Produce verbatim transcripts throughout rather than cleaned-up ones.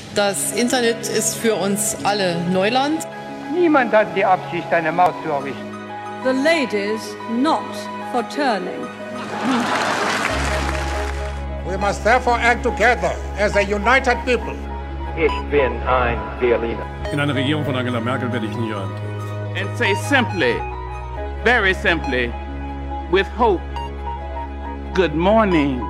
Das Internet ist für uns alle Neuland. Niemand hat die Absicht, eine Maus zu erwischen. The ladies not for turning. We must therefore act together as a united people. Ich bin ein Berliner. In einer Regierung von Angela Merkel werde ich nie rein. And say simply, very simply, with hope, good morning.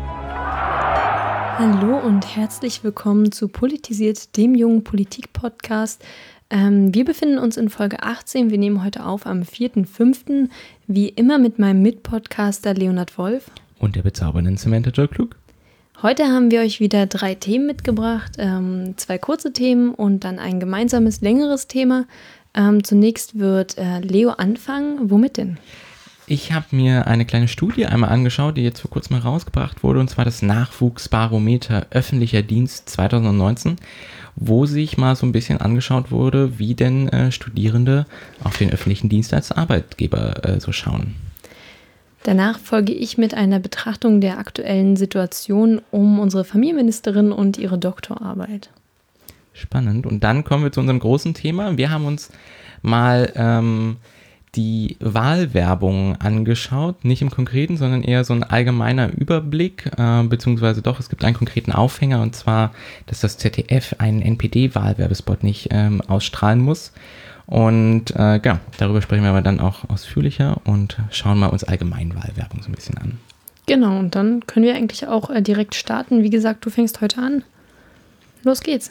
Hallo und herzlich willkommen zu Politisiert, dem jungen Politik-Podcast. Ähm, wir befinden uns in Folge achtzehn. Wir nehmen heute auf am vierten fünften Wie immer mit meinem Mitpodcaster Leonhard Wolf. Und der bezaubernden Samantha Joy Klug. Heute haben wir euch wieder drei Themen mitgebracht. Ähm, zwei kurze Themen und dann ein gemeinsames, längeres Thema. Ähm, zunächst wird äh, Leo anfangen. Womit denn? Ich habe mir eine kleine Studie einmal angeschaut, die jetzt vor kurzem herausgebracht wurde, und zwar das Nachwuchsbarometer öffentlicher Dienst zwanzig neunzehn, wo sich mal so ein bisschen angeschaut wurde, wie denn äh, Studierende auf den öffentlichen Dienst als Arbeitgeber äh, so schauen. Danach folge ich mit einer Betrachtung der aktuellen Situation um unsere Familienministerin und ihre Doktorarbeit. Spannend. Und dann kommen wir zu unserem großen Thema. Wir haben uns mal ähm, die Wahlwerbung angeschaut, nicht im Konkreten, sondern eher so ein allgemeiner Überblick, äh, beziehungsweise doch, es gibt einen konkreten Aufhänger, und zwar, dass das Z D F einen N P D-Wahlwerbespot nicht ähm, ausstrahlen muss. Und äh, genau, darüber sprechen wir aber dann auch ausführlicher und schauen mal uns allgemein Wahlwerbung so ein bisschen an. Genau, und dann können wir eigentlich auch äh, direkt starten. Wie gesagt, du fängst heute an. Los geht's.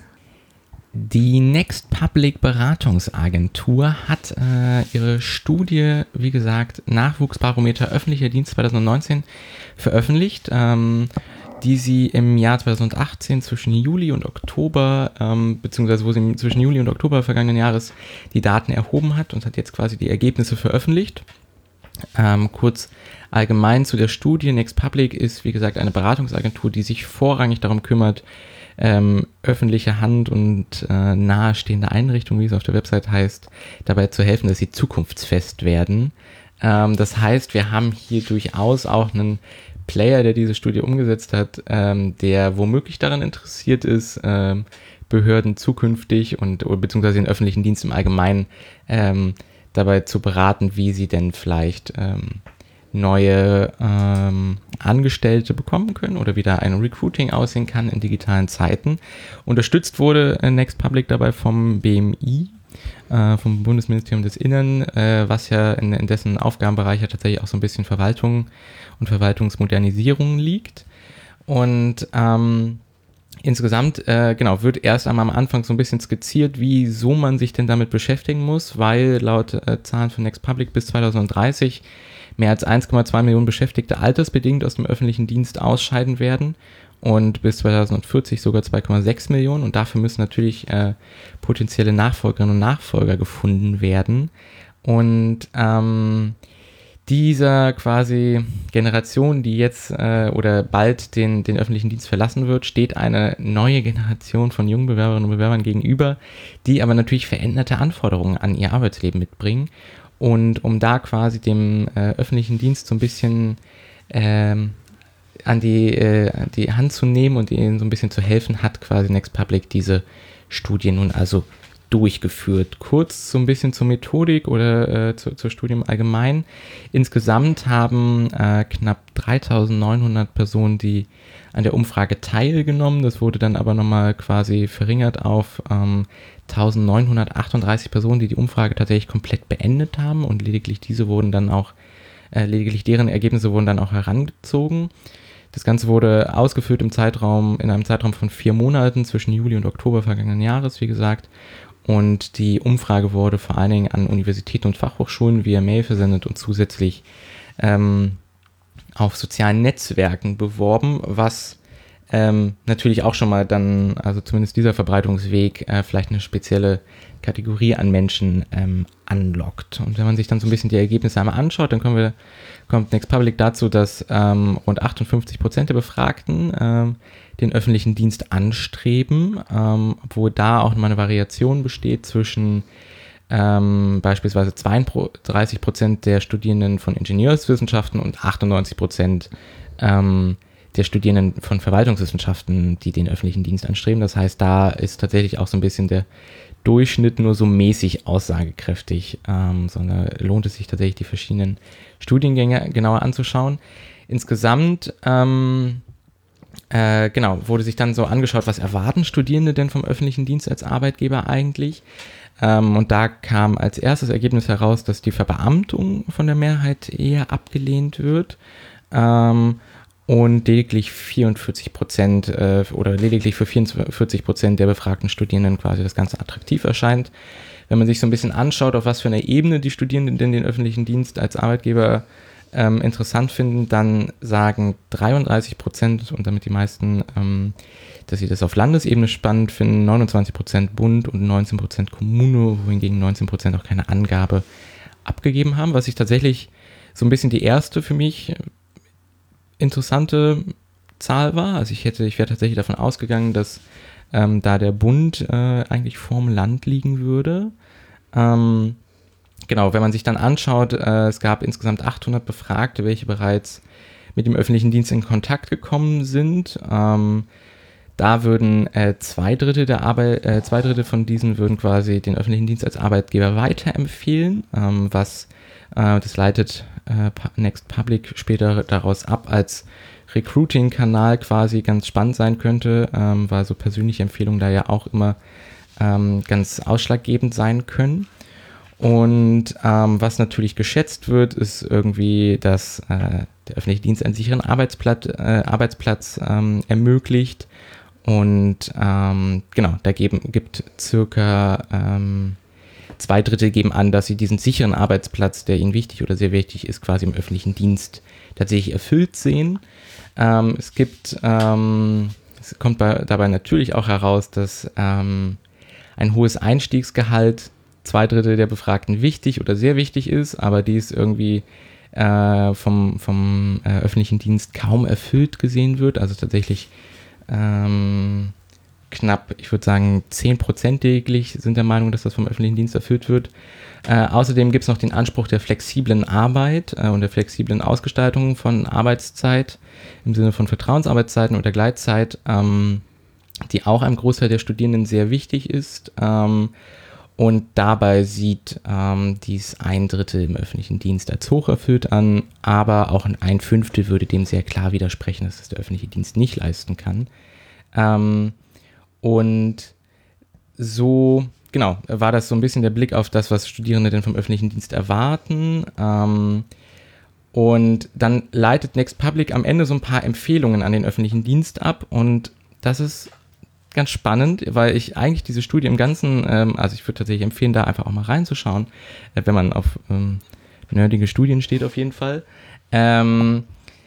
Die Next Public Beratungsagentur hat äh, ihre Studie, wie gesagt, Nachwuchsbarometer öffentlicher Dienst zwanzig neunzehn veröffentlicht, ähm, die sie im Jahr zwanzig achtzehn zwischen Juli und Oktober, ähm, beziehungsweise wo sie zwischen Juli und Oktober vergangenen Jahres die Daten erhoben hat und hat jetzt quasi die Ergebnisse veröffentlicht. Ähm, kurz allgemein zu der Studie. Next Public ist, wie gesagt, eine Beratungsagentur, die sich vorrangig darum kümmert, Ähm, öffentliche Hand und äh, nahestehende Einrichtungen, wie es auf der Website heißt, dabei zu helfen, dass sie zukunftsfest werden. Ähm, das heißt, wir haben hier durchaus auch einen Player, der diese Studie umgesetzt hat, ähm, der womöglich daran interessiert ist, ähm, Behörden zukünftig und beziehungsweise den öffentlichen Dienst im Allgemeinen ähm, dabei zu beraten, wie sie denn vielleicht ähm, neue ähm, Angestellte bekommen können oder wie da ein Recruiting aussehen kann in digitalen Zeiten. Unterstützt wurde äh, Next Public dabei vom B M I, äh, vom Bundesministerium des Innern, äh, was ja in, in dessen Aufgabenbereich ja tatsächlich auch so ein bisschen Verwaltung und Verwaltungsmodernisierung liegt. Und ähm, insgesamt, äh, genau, wird erst einmal am Anfang so ein bisschen skizziert, wieso man sich denn damit beschäftigen muss, weil laut äh, Zahlen von Next Public bis zwanzig dreißig mehr als eins Komma zwei Millionen Beschäftigte altersbedingt aus dem öffentlichen Dienst ausscheiden werden und bis zwanzig vierzig sogar zwei Komma sechs Millionen, und dafür müssen natürlich äh, potenzielle Nachfolgerinnen und Nachfolger gefunden werden. Und ähm, dieser quasi Generation, die jetzt äh, oder bald den, den öffentlichen Dienst verlassen wird, steht eine neue Generation von jungen Bewerberinnen und Bewerbern gegenüber, die aber natürlich veränderte Anforderungen an ihr Arbeitsleben mitbringen. Und um da quasi dem äh, öffentlichen Dienst so ein bisschen ähm, an die, äh, die Hand zu nehmen und ihnen so ein bisschen zu helfen, hat quasi Next Public diese Studie nun also durchgeführt. Kurz so ein bisschen zur Methodik oder äh, zu, zur Studie im Allgemeinen. Insgesamt haben äh, knapp dreitausendneunhundert Personen, die an der Umfrage teilgenommen. Das wurde dann aber nochmal quasi verringert auf ähm, eintausendneunhundertachtunddreißig Personen, die die Umfrage tatsächlich komplett beendet haben, und lediglich diese wurden dann auch, äh, lediglich deren Ergebnisse wurden dann auch herangezogen. Das Ganze wurde ausgeführt im Zeitraum, in einem Zeitraum von vier Monaten zwischen Juli und Oktober vergangenen Jahres, wie gesagt. Und die Umfrage wurde vor allen Dingen an Universitäten und Fachhochschulen via Mail versendet und zusätzlich ähm, auf sozialen Netzwerken beworben, was ähm, natürlich auch schon mal dann, also zumindest dieser Verbreitungsweg, äh, vielleicht eine spezielle Kategorie an Menschen ähm, anlockt. Und wenn man sich dann so ein bisschen die Ergebnisse einmal anschaut, dann kommen wir, kommt Next Public dazu, dass ähm, rund achtundfünfzig Prozent der Befragten ähm, den öffentlichen Dienst anstreben, ähm, obwohl da auch mal eine Variation besteht zwischen ähm, beispielsweise zweiunddreißig Prozent der Studierenden von Ingenieurswissenschaften und achtundneunzig Prozent ähm, der Studierenden von Verwaltungswissenschaften, die den öffentlichen Dienst anstreben. Das heißt, da ist tatsächlich auch so ein bisschen der Durchschnitt nur so mäßig aussagekräftig, ähm, sondern lohnt es sich tatsächlich, die verschiedenen Studiengänge genauer anzuschauen. Insgesamt ähm, äh, genau, wurde sich dann so angeschaut, was erwarten Studierende denn vom öffentlichen Dienst als Arbeitgeber eigentlich? Ähm, und da kam als erstes Ergebnis heraus, dass die Verbeamtung von der Mehrheit eher abgelehnt wird. Ähm, und lediglich vierundvierzig Prozent äh, oder lediglich für vierundvierzig Prozent der befragten Studierenden quasi das Ganze attraktiv erscheint. Wenn man sich so ein bisschen anschaut, auf was für einer Ebene die Studierenden denn den öffentlichen Dienst als Arbeitgeber ähm, interessant finden, dann sagen dreiunddreißig Prozent und damit die meisten, ähm, dass sie das auf Landesebene spannend finden, neunundzwanzig Prozent Bund und neunzehn Prozent Kommune, wohingegen neunzehn Prozent auch keine Angabe abgegeben haben, was ich tatsächlich so ein bisschen die erste für mich interessante Zahl war. Also ich hätte, ich wäre tatsächlich davon ausgegangen, dass ähm, da der Bund äh, eigentlich vorm Land liegen würde. Ähm, genau, wenn man sich dann anschaut, äh, es gab insgesamt achthundert Befragte, welche bereits mit dem öffentlichen Dienst in Kontakt gekommen sind. Ähm, da würden äh, zwei Drittel der Arbeit, äh, zwei Drittel von diesen würden quasi den öffentlichen Dienst als Arbeitgeber weiterempfehlen, ähm, was äh, das leitet äh, Next Public später daraus ab, als Recruiting-Kanal quasi ganz spannend sein könnte, ähm, weil so persönliche Empfehlungen da ja auch immer ähm, ganz ausschlaggebend sein können. Und ähm, was natürlich geschätzt wird, ist irgendwie, dass äh, der öffentliche Dienst einen sicheren Arbeitsplatz, äh, Arbeitsplatz ähm, ermöglicht. Und ähm, genau, da geben, gibt circa ähm, zwei Drittel geben an, dass sie diesen sicheren Arbeitsplatz, der ihnen wichtig oder sehr wichtig ist, quasi im öffentlichen Dienst tatsächlich erfüllt sehen. Ähm, es gibt, ähm, es kommt bei, dabei natürlich auch heraus, dass ähm, ein hohes Einstiegsgehalt zwei Drittel der Befragten wichtig oder sehr wichtig ist, aber dies irgendwie äh, vom, vom äh, öffentlichen Dienst kaum erfüllt gesehen wird. Also tatsächlich ähm, knapp, ich würde sagen, zehn Prozent lediglich sind der Meinung, dass das vom öffentlichen Dienst erfüllt wird. Äh, außerdem gibt es noch den Anspruch der flexiblen Arbeit äh, und der flexiblen Ausgestaltung von Arbeitszeit im Sinne von Vertrauensarbeitszeiten oder Gleitzeit, ähm, die auch einem Großteil der Studierenden sehr wichtig ist. Ähm, und dabei sieht ähm, dies ein Drittel im öffentlichen Dienst als hoch erfüllt an, aber auch ein Fünftel würde dem sehr klar widersprechen, dass es der öffentliche Dienst nicht leisten kann. Ähm, Und so, genau, war das so ein bisschen der Blick auf das, was Studierende denn vom öffentlichen Dienst erwarten. Ähm, und dann leitet Next Public am Ende so ein paar Empfehlungen an den öffentlichen Dienst ab. Und das ist ganz spannend, weil ich eigentlich diese Studie im Ganzen, ähm, also ich würde tatsächlich empfehlen, da einfach auch mal reinzuschauen, äh, wenn man auf ähm, nerdige Studien steht auf jeden Fall, ähm,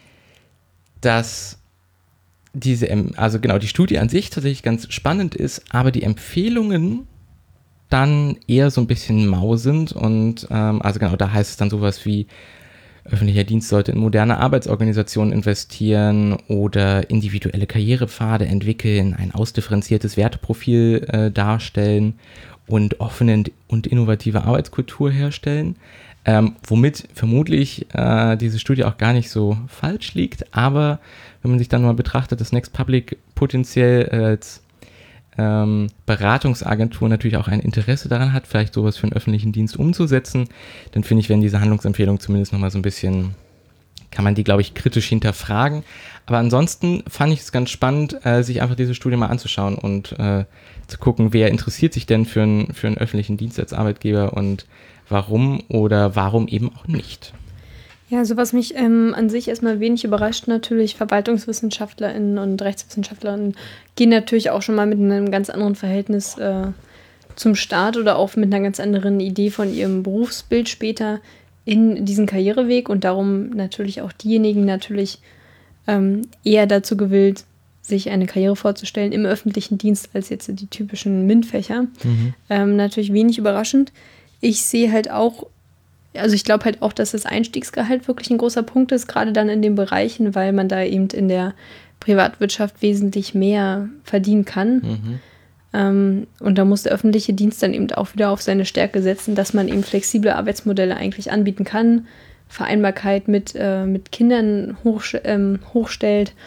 dass diese, also genau, die Studie an sich tatsächlich ganz spannend ist, aber die Empfehlungen dann eher so ein bisschen mau sind und ähm, also genau, da heißt es dann sowas wie öffentlicher Dienst sollte in moderne Arbeitsorganisationen investieren oder individuelle Karrierepfade entwickeln, ein ausdifferenziertes Werteprofil äh, darstellen und offene und innovative Arbeitskultur herstellen. Ähm, womit vermutlich äh, diese Studie auch gar nicht so falsch liegt, aber wenn man sich dann mal betrachtet, dass Next Public potenziell als ähm, Beratungsagentur natürlich auch ein Interesse daran hat, vielleicht sowas für den öffentlichen Dienst umzusetzen, dann finde ich, wenn diese Handlungsempfehlung zumindest nochmal so ein bisschen, kann man die, glaube ich, kritisch hinterfragen. Aber ansonsten fand ich es ganz spannend, äh, sich einfach diese Studie mal anzuschauen und äh, zu gucken, wer interessiert sich denn für, ein, für einen öffentlichen Dienst als Arbeitgeber und warum oder warum eben auch nicht. Ja, also was mich ähm, an sich erstmal wenig überrascht, natürlich VerwaltungswissenschaftlerInnen und RechtswissenschaftlerInnen gehen natürlich auch schon mal mit einem ganz anderen Verhältnis äh, zum Staat oder auch mit einer ganz anderen Idee von ihrem Berufsbild später in diesen Karriereweg und darum natürlich auch diejenigen natürlich ähm, eher dazu gewillt, sich eine Karriere vorzustellen im öffentlichen Dienst als jetzt die typischen MINT-Fächer. Mhm. Ähm, natürlich wenig überraschend. Ich sehe halt auch, also ich glaube halt auch, dass das Einstiegsgehalt wirklich ein großer Punkt ist, gerade dann in den Bereichen, weil man da eben in der Privatwirtschaft wesentlich mehr verdienen kann. Mhm. Ähm, und da muss der öffentliche Dienst dann eben auch wieder auf seine Stärke setzen, dass man eben flexible Arbeitsmodelle eigentlich anbieten kann, Vereinbarkeit mit, äh, mit Kindern hoch, ähm, hochstellt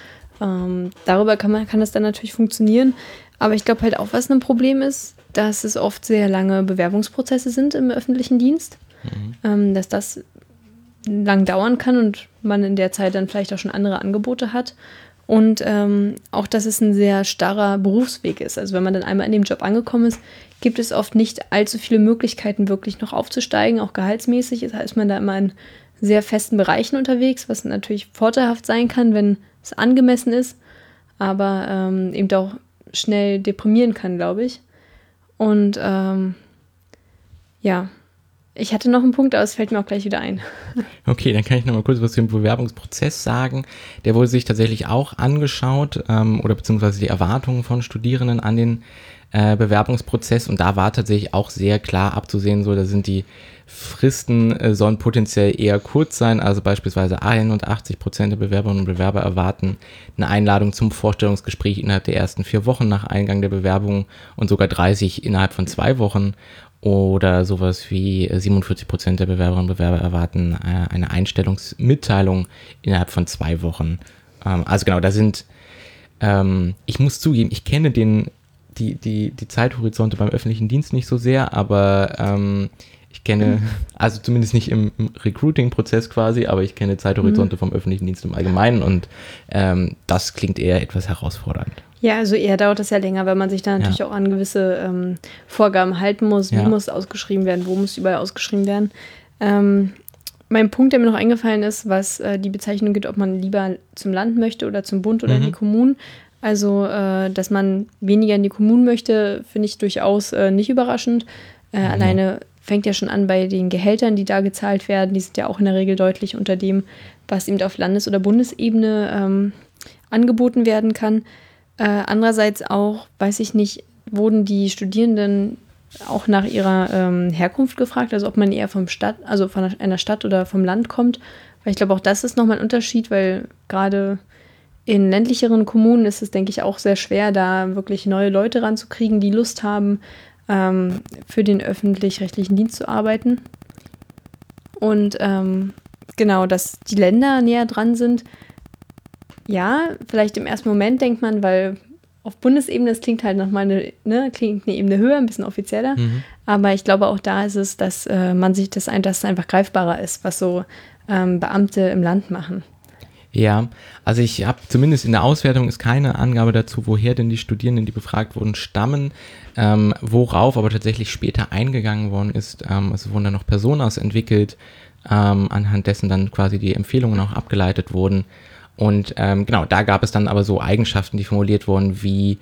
ähm, darüber kann man kann das dann natürlich funktionieren. Aber ich glaube halt auch, was ein Problem ist, dass es oft sehr lange Bewerbungsprozesse sind im öffentlichen Dienst. Mhm. Ähm, dass das lang dauern kann und man in der Zeit dann vielleicht auch schon andere Angebote hat. Und ähm, auch, dass es ein sehr starrer Berufsweg ist. Also wenn man dann einmal in dem Job angekommen ist, gibt es oft nicht allzu viele Möglichkeiten, wirklich noch aufzusteigen, auch gehaltsmäßig. Das heißt, man da immer in sehr festen Bereichen unterwegs, was natürlich vorteilhaft sein kann, wenn es angemessen ist, aber ähm, eben auch schnell deprimieren kann, glaube ich. Und ähm, ja, ich hatte noch einen Punkt, aber es fällt mir auch gleich wieder ein. Okay, dann kann ich noch mal kurz was zum Bewerbungsprozess sagen. Der wurde sich tatsächlich auch angeschaut ähm, oder beziehungsweise die Erwartungen von Studierenden an den äh, Bewerbungsprozess, und da war tatsächlich auch sehr klar abzusehen, so da sind die Fristen äh, sollen potenziell eher kurz sein, also beispielsweise einundachtzig Prozent der Bewerberinnen und Bewerber erwarten eine Einladung zum Vorstellungsgespräch innerhalb der ersten vier Wochen nach Eingang der Bewerbung und sogar dreißig innerhalb von zwei Wochen. Oder sowas wie siebenundvierzig Prozent der Bewerberinnen und Bewerber erwarten äh, eine Einstellungsmitteilung innerhalb von zwei Wochen. Ähm, also genau, da sind, ähm, ich muss zugeben, ich kenne den, die, die, die Zeithorizonte beim öffentlichen Dienst nicht so sehr, aber ähm, ich kenne, also zumindest nicht im, im Recruiting-Prozess quasi, aber ich kenne Zeithorizonte mhm. vom öffentlichen Dienst im Allgemeinen, und ähm, das klingt eher etwas herausfordernd. Ja, also eher dauert das ja länger, weil man sich da natürlich ja. auch an gewisse ähm, Vorgaben halten muss. Wie ja. muss ausgeschrieben werden, wo muss überall ausgeschrieben werden. Ähm, mein Punkt, der mir noch eingefallen ist, was äh, die Bezeichnung gibt, ob man lieber zum Land möchte oder zum Bund oder mhm. in die Kommunen. Also, äh, dass man weniger in die Kommunen möchte, finde ich durchaus äh, nicht überraschend. Äh, mhm. Alleine fängt ja schon an bei den Gehältern, die da gezahlt werden. Die sind ja auch in der Regel deutlich unter dem, was eben auf Landes- oder Bundesebene ähm, angeboten werden kann. Äh, andererseits auch, weiß ich nicht, wurden die Studierenden auch nach ihrer ähm, Herkunft gefragt, also ob man eher vom Stadt, also von einer Stadt oder vom Land kommt. Weil ich glaube, auch das ist nochmal ein Unterschied, weil gerade in ländlicheren Kommunen ist es, denke ich, auch sehr schwer, da wirklich neue Leute ranzukriegen, die Lust haben, ähm, für den öffentlich-rechtlichen Dienst zu arbeiten. Und ähm, genau, dass die Länder näher dran sind. Ja, vielleicht im ersten Moment denkt man, weil auf Bundesebene, das klingt halt nochmal eine, ne, klingt eine Ebene höher, ein bisschen offizieller. Mhm. Aber ich glaube, auch da ist es, dass äh, man sich das, ein, dass es einfach greifbarer ist, was so ähm, Beamte im Land machen. Ja, also ich habe zumindest in der Auswertung ist keine Angabe dazu, woher denn die Studierenden, die befragt wurden, stammen, ähm, worauf aber tatsächlich später eingegangen worden ist. Ähm, es wurden dann noch Personas entwickelt, ähm, anhand dessen dann quasi die Empfehlungen auch abgeleitet wurden. Und ähm, genau, da gab es dann aber so Eigenschaften, die formuliert wurden, wie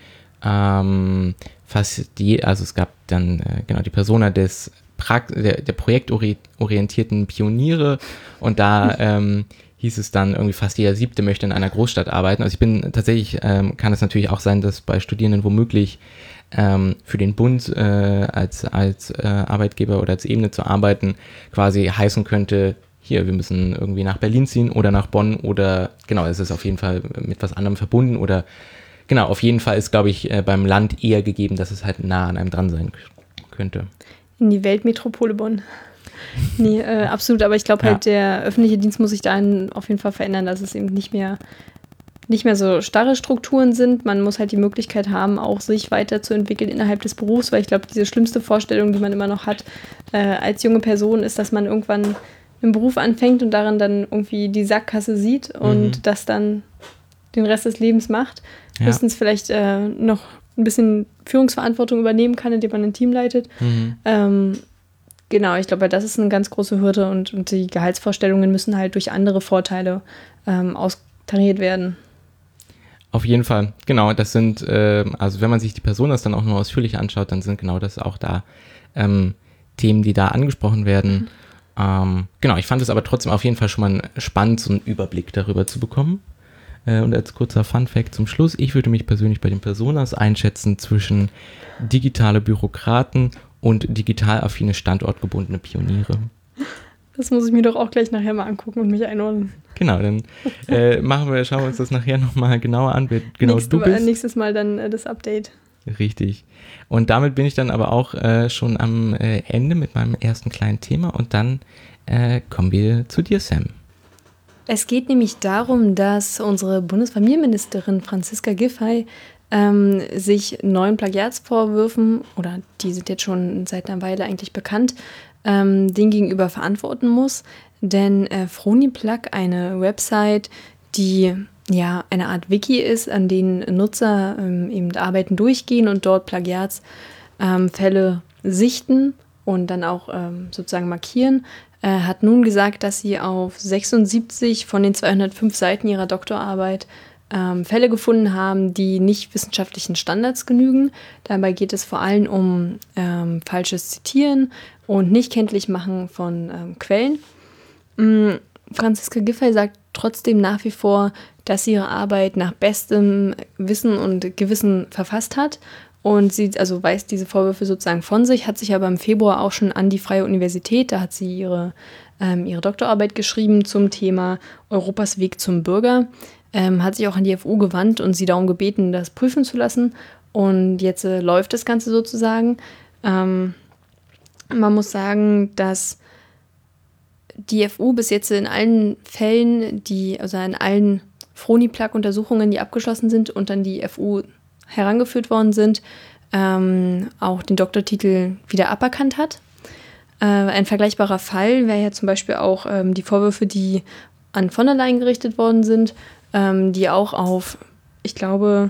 ähm, fast die, also es gab dann äh, genau die Persona des pra- der, der projektorientierten Pioniere, und da ähm, hieß es dann irgendwie fast jeder Siebte möchte in einer Großstadt arbeiten. Also ich bin tatsächlich, ähm, kann es natürlich auch sein, dass bei Studierenden womöglich ähm, für den Bund äh, als, als äh, Arbeitgeber oder als Ebene zu arbeiten quasi heißen könnte, hier, wir müssen irgendwie nach Berlin ziehen oder nach Bonn oder, genau, es ist auf jeden Fall mit was anderem verbunden oder, genau, auf jeden Fall ist, glaube ich, beim Land eher gegeben, dass es halt nah an einem dran sein könnte. In die Weltmetropole Bonn. Nee, äh, absolut, aber ich glaube halt, ja. der öffentliche Dienst muss sich da auf jeden Fall verändern, dass es eben nicht mehr, nicht mehr so starre Strukturen sind. Man muss halt die Möglichkeit haben, auch sich weiterzuentwickeln innerhalb des Berufs, weil ich glaube, diese schlimmste Vorstellung, die man immer noch hat äh, als junge Person, ist, dass man irgendwann im Beruf anfängt und darin dann irgendwie die Sackgasse sieht und mhm. das dann den Rest des Lebens macht. Ja. Höchstens vielleicht äh, noch ein bisschen Führungsverantwortung übernehmen kann, indem man ein Team leitet. Mhm. Ähm, genau, ich glaube, das ist eine ganz große Hürde, und, und die Gehaltsvorstellungen müssen halt durch andere Vorteile ähm, austariert werden. Auf jeden Fall, genau, das sind, äh, also wenn man sich die Personas dann auch noch ausführlich anschaut, dann sind genau das auch da ähm, Themen, die da angesprochen werden. Mhm. Ähm, genau, ich fand es aber trotzdem auf jeden Fall schon mal spannend, so einen Überblick darüber zu bekommen. Äh, und als kurzer Funfact zum Schluss, ich würde mich persönlich bei den Personas einschätzen zwischen digitale Bürokraten und digital affine standortgebundene Pioniere. Das muss ich mir doch auch gleich nachher mal angucken und mich einordnen. Genau, dann äh, machen wir, schauen wir uns das nachher nochmal genauer an, wer genau Nächste, du bist. Nächstes Mal dann äh, das Update. Richtig. Und damit bin ich dann aber auch äh, schon am äh, Ende mit meinem ersten kleinen Thema, und dann äh, kommen wir zu dir, Sam. Es geht nämlich darum, dass unsere Bundesfamilienministerin Franziska Giffey ähm, sich neuen Plagiatsvorwürfen, oder die sind jetzt schon seit einer Weile eigentlich bekannt, ähm, denen gegenüber verantworten muss. Denn äh, Froniplug, eine Website, die ja eine Art Wiki ist, an denen Nutzer ähm, eben Arbeiten durchgehen und dort Plagiatsfälle ähm, sichten und dann auch ähm, sozusagen markieren, äh, hat nun gesagt, dass sie auf sechsundsiebzig von den zweihundertfünf Seiten ihrer Doktorarbeit ähm, Fälle gefunden haben, die nicht wissenschaftlichen Standards genügen. Dabei geht es vor allem um ähm, falsches Zitieren und Nichtkenntlichmachen von ähm, Quellen. Ähm, Franziska Giffey sagt trotzdem nach wie vor, dass sie ihre Arbeit nach bestem Wissen und Gewissen verfasst hat. Und sie also weist diese Vorwürfe sozusagen von sich, hat sich aber im Februar auch schon an die Freie Universität, da hat sie ihre, ähm, ihre Doktorarbeit geschrieben zum Thema Europas Weg zum Bürger, ähm, hat sich auch an die F U gewandt und sie darum gebeten, das prüfen zu lassen. Und jetzt äh, läuft das Ganze sozusagen. Ähm, man muss sagen, dass die F U bis jetzt in allen Fällen, die, also in allen Froniplug-Untersuchungen, die abgeschlossen sind und an die F U herangeführt worden sind, ähm, auch den Doktortitel wieder aberkannt hat. Äh, ein vergleichbarer Fall wäre ja zum Beispiel auch ähm, die Vorwürfe, die an von der Leyen gerichtet worden sind, ähm, die auch auf, ich glaube,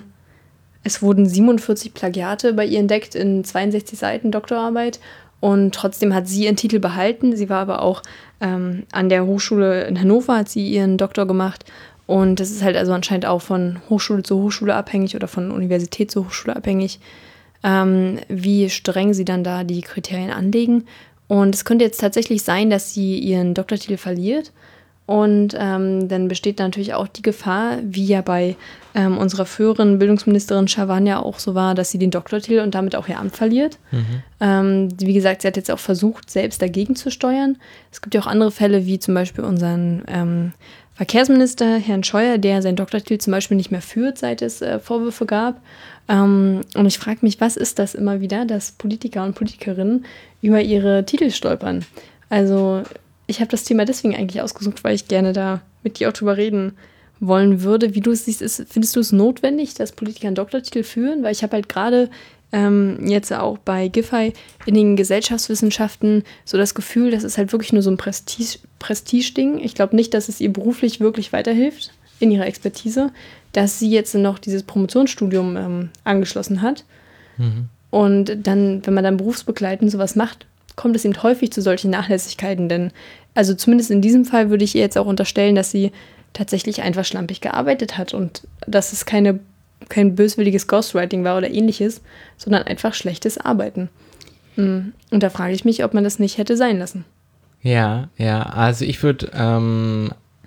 es wurden siebenundvierzig Plagiate bei ihr entdeckt in zweiundsechzig Seiten Doktorarbeit und trotzdem hat sie ihren Titel behalten. Sie war aber auch ähm, an der Hochschule in Hannover, hat sie ihren Doktor gemacht. Und das ist halt also anscheinend auch von Hochschule zu Hochschule abhängig oder von Universität zu Hochschule abhängig, ähm, wie streng sie dann da die Kriterien anlegen. Und es könnte jetzt tatsächlich sein, dass sie ihren Doktortitel verliert. Und ähm, dann besteht natürlich auch die Gefahr, wie ja bei ähm, unserer früheren Bildungsministerin Schawan ja auch so war, dass sie den Doktortitel und damit auch ihr Amt verliert. Mhm. Ähm, wie gesagt, sie hat jetzt auch versucht, selbst dagegen zu steuern. Es gibt ja auch andere Fälle, wie zum Beispiel unseren ähm, Verkehrsminister, Herrn Scheuer, der seinen Doktortitel zum Beispiel nicht mehr führt, seit es äh, Vorwürfe gab. Ähm, und ich frage mich, was ist das immer wieder, dass Politiker und Politikerinnen über ihre Titel stolpern? Also ich habe das Thema deswegen eigentlich ausgesucht, weil ich gerne da mit dir auch drüber reden wollen würde. Wie du es siehst, ist, findest du es notwendig, dass Politiker einen Doktortitel führen? Weil ich habe halt gerade ähm, jetzt auch bei Giffey in den Gesellschaftswissenschaften so das Gefühl, das ist halt wirklich nur so ein Prestige, Prestige-Ding. Ich glaube nicht, dass es ihr beruflich wirklich weiterhilft in ihrer Expertise, dass sie jetzt noch dieses Promotionsstudium ähm, angeschlossen hat. Mhm. Und dann, wenn man dann berufsbegleitend sowas macht, kommt es eben häufig zu solchen Nachlässigkeiten. Denn, also zumindest in diesem Fall würde ich ihr jetzt auch unterstellen, dass sie tatsächlich einfach schlampig gearbeitet hat und dass es keine, kein böswilliges Ghostwriting war oder ähnliches, sondern einfach schlechtes Arbeiten. Und da frage ich mich, ob man das nicht hätte sein lassen. Ja, ja, also ich würde ähm,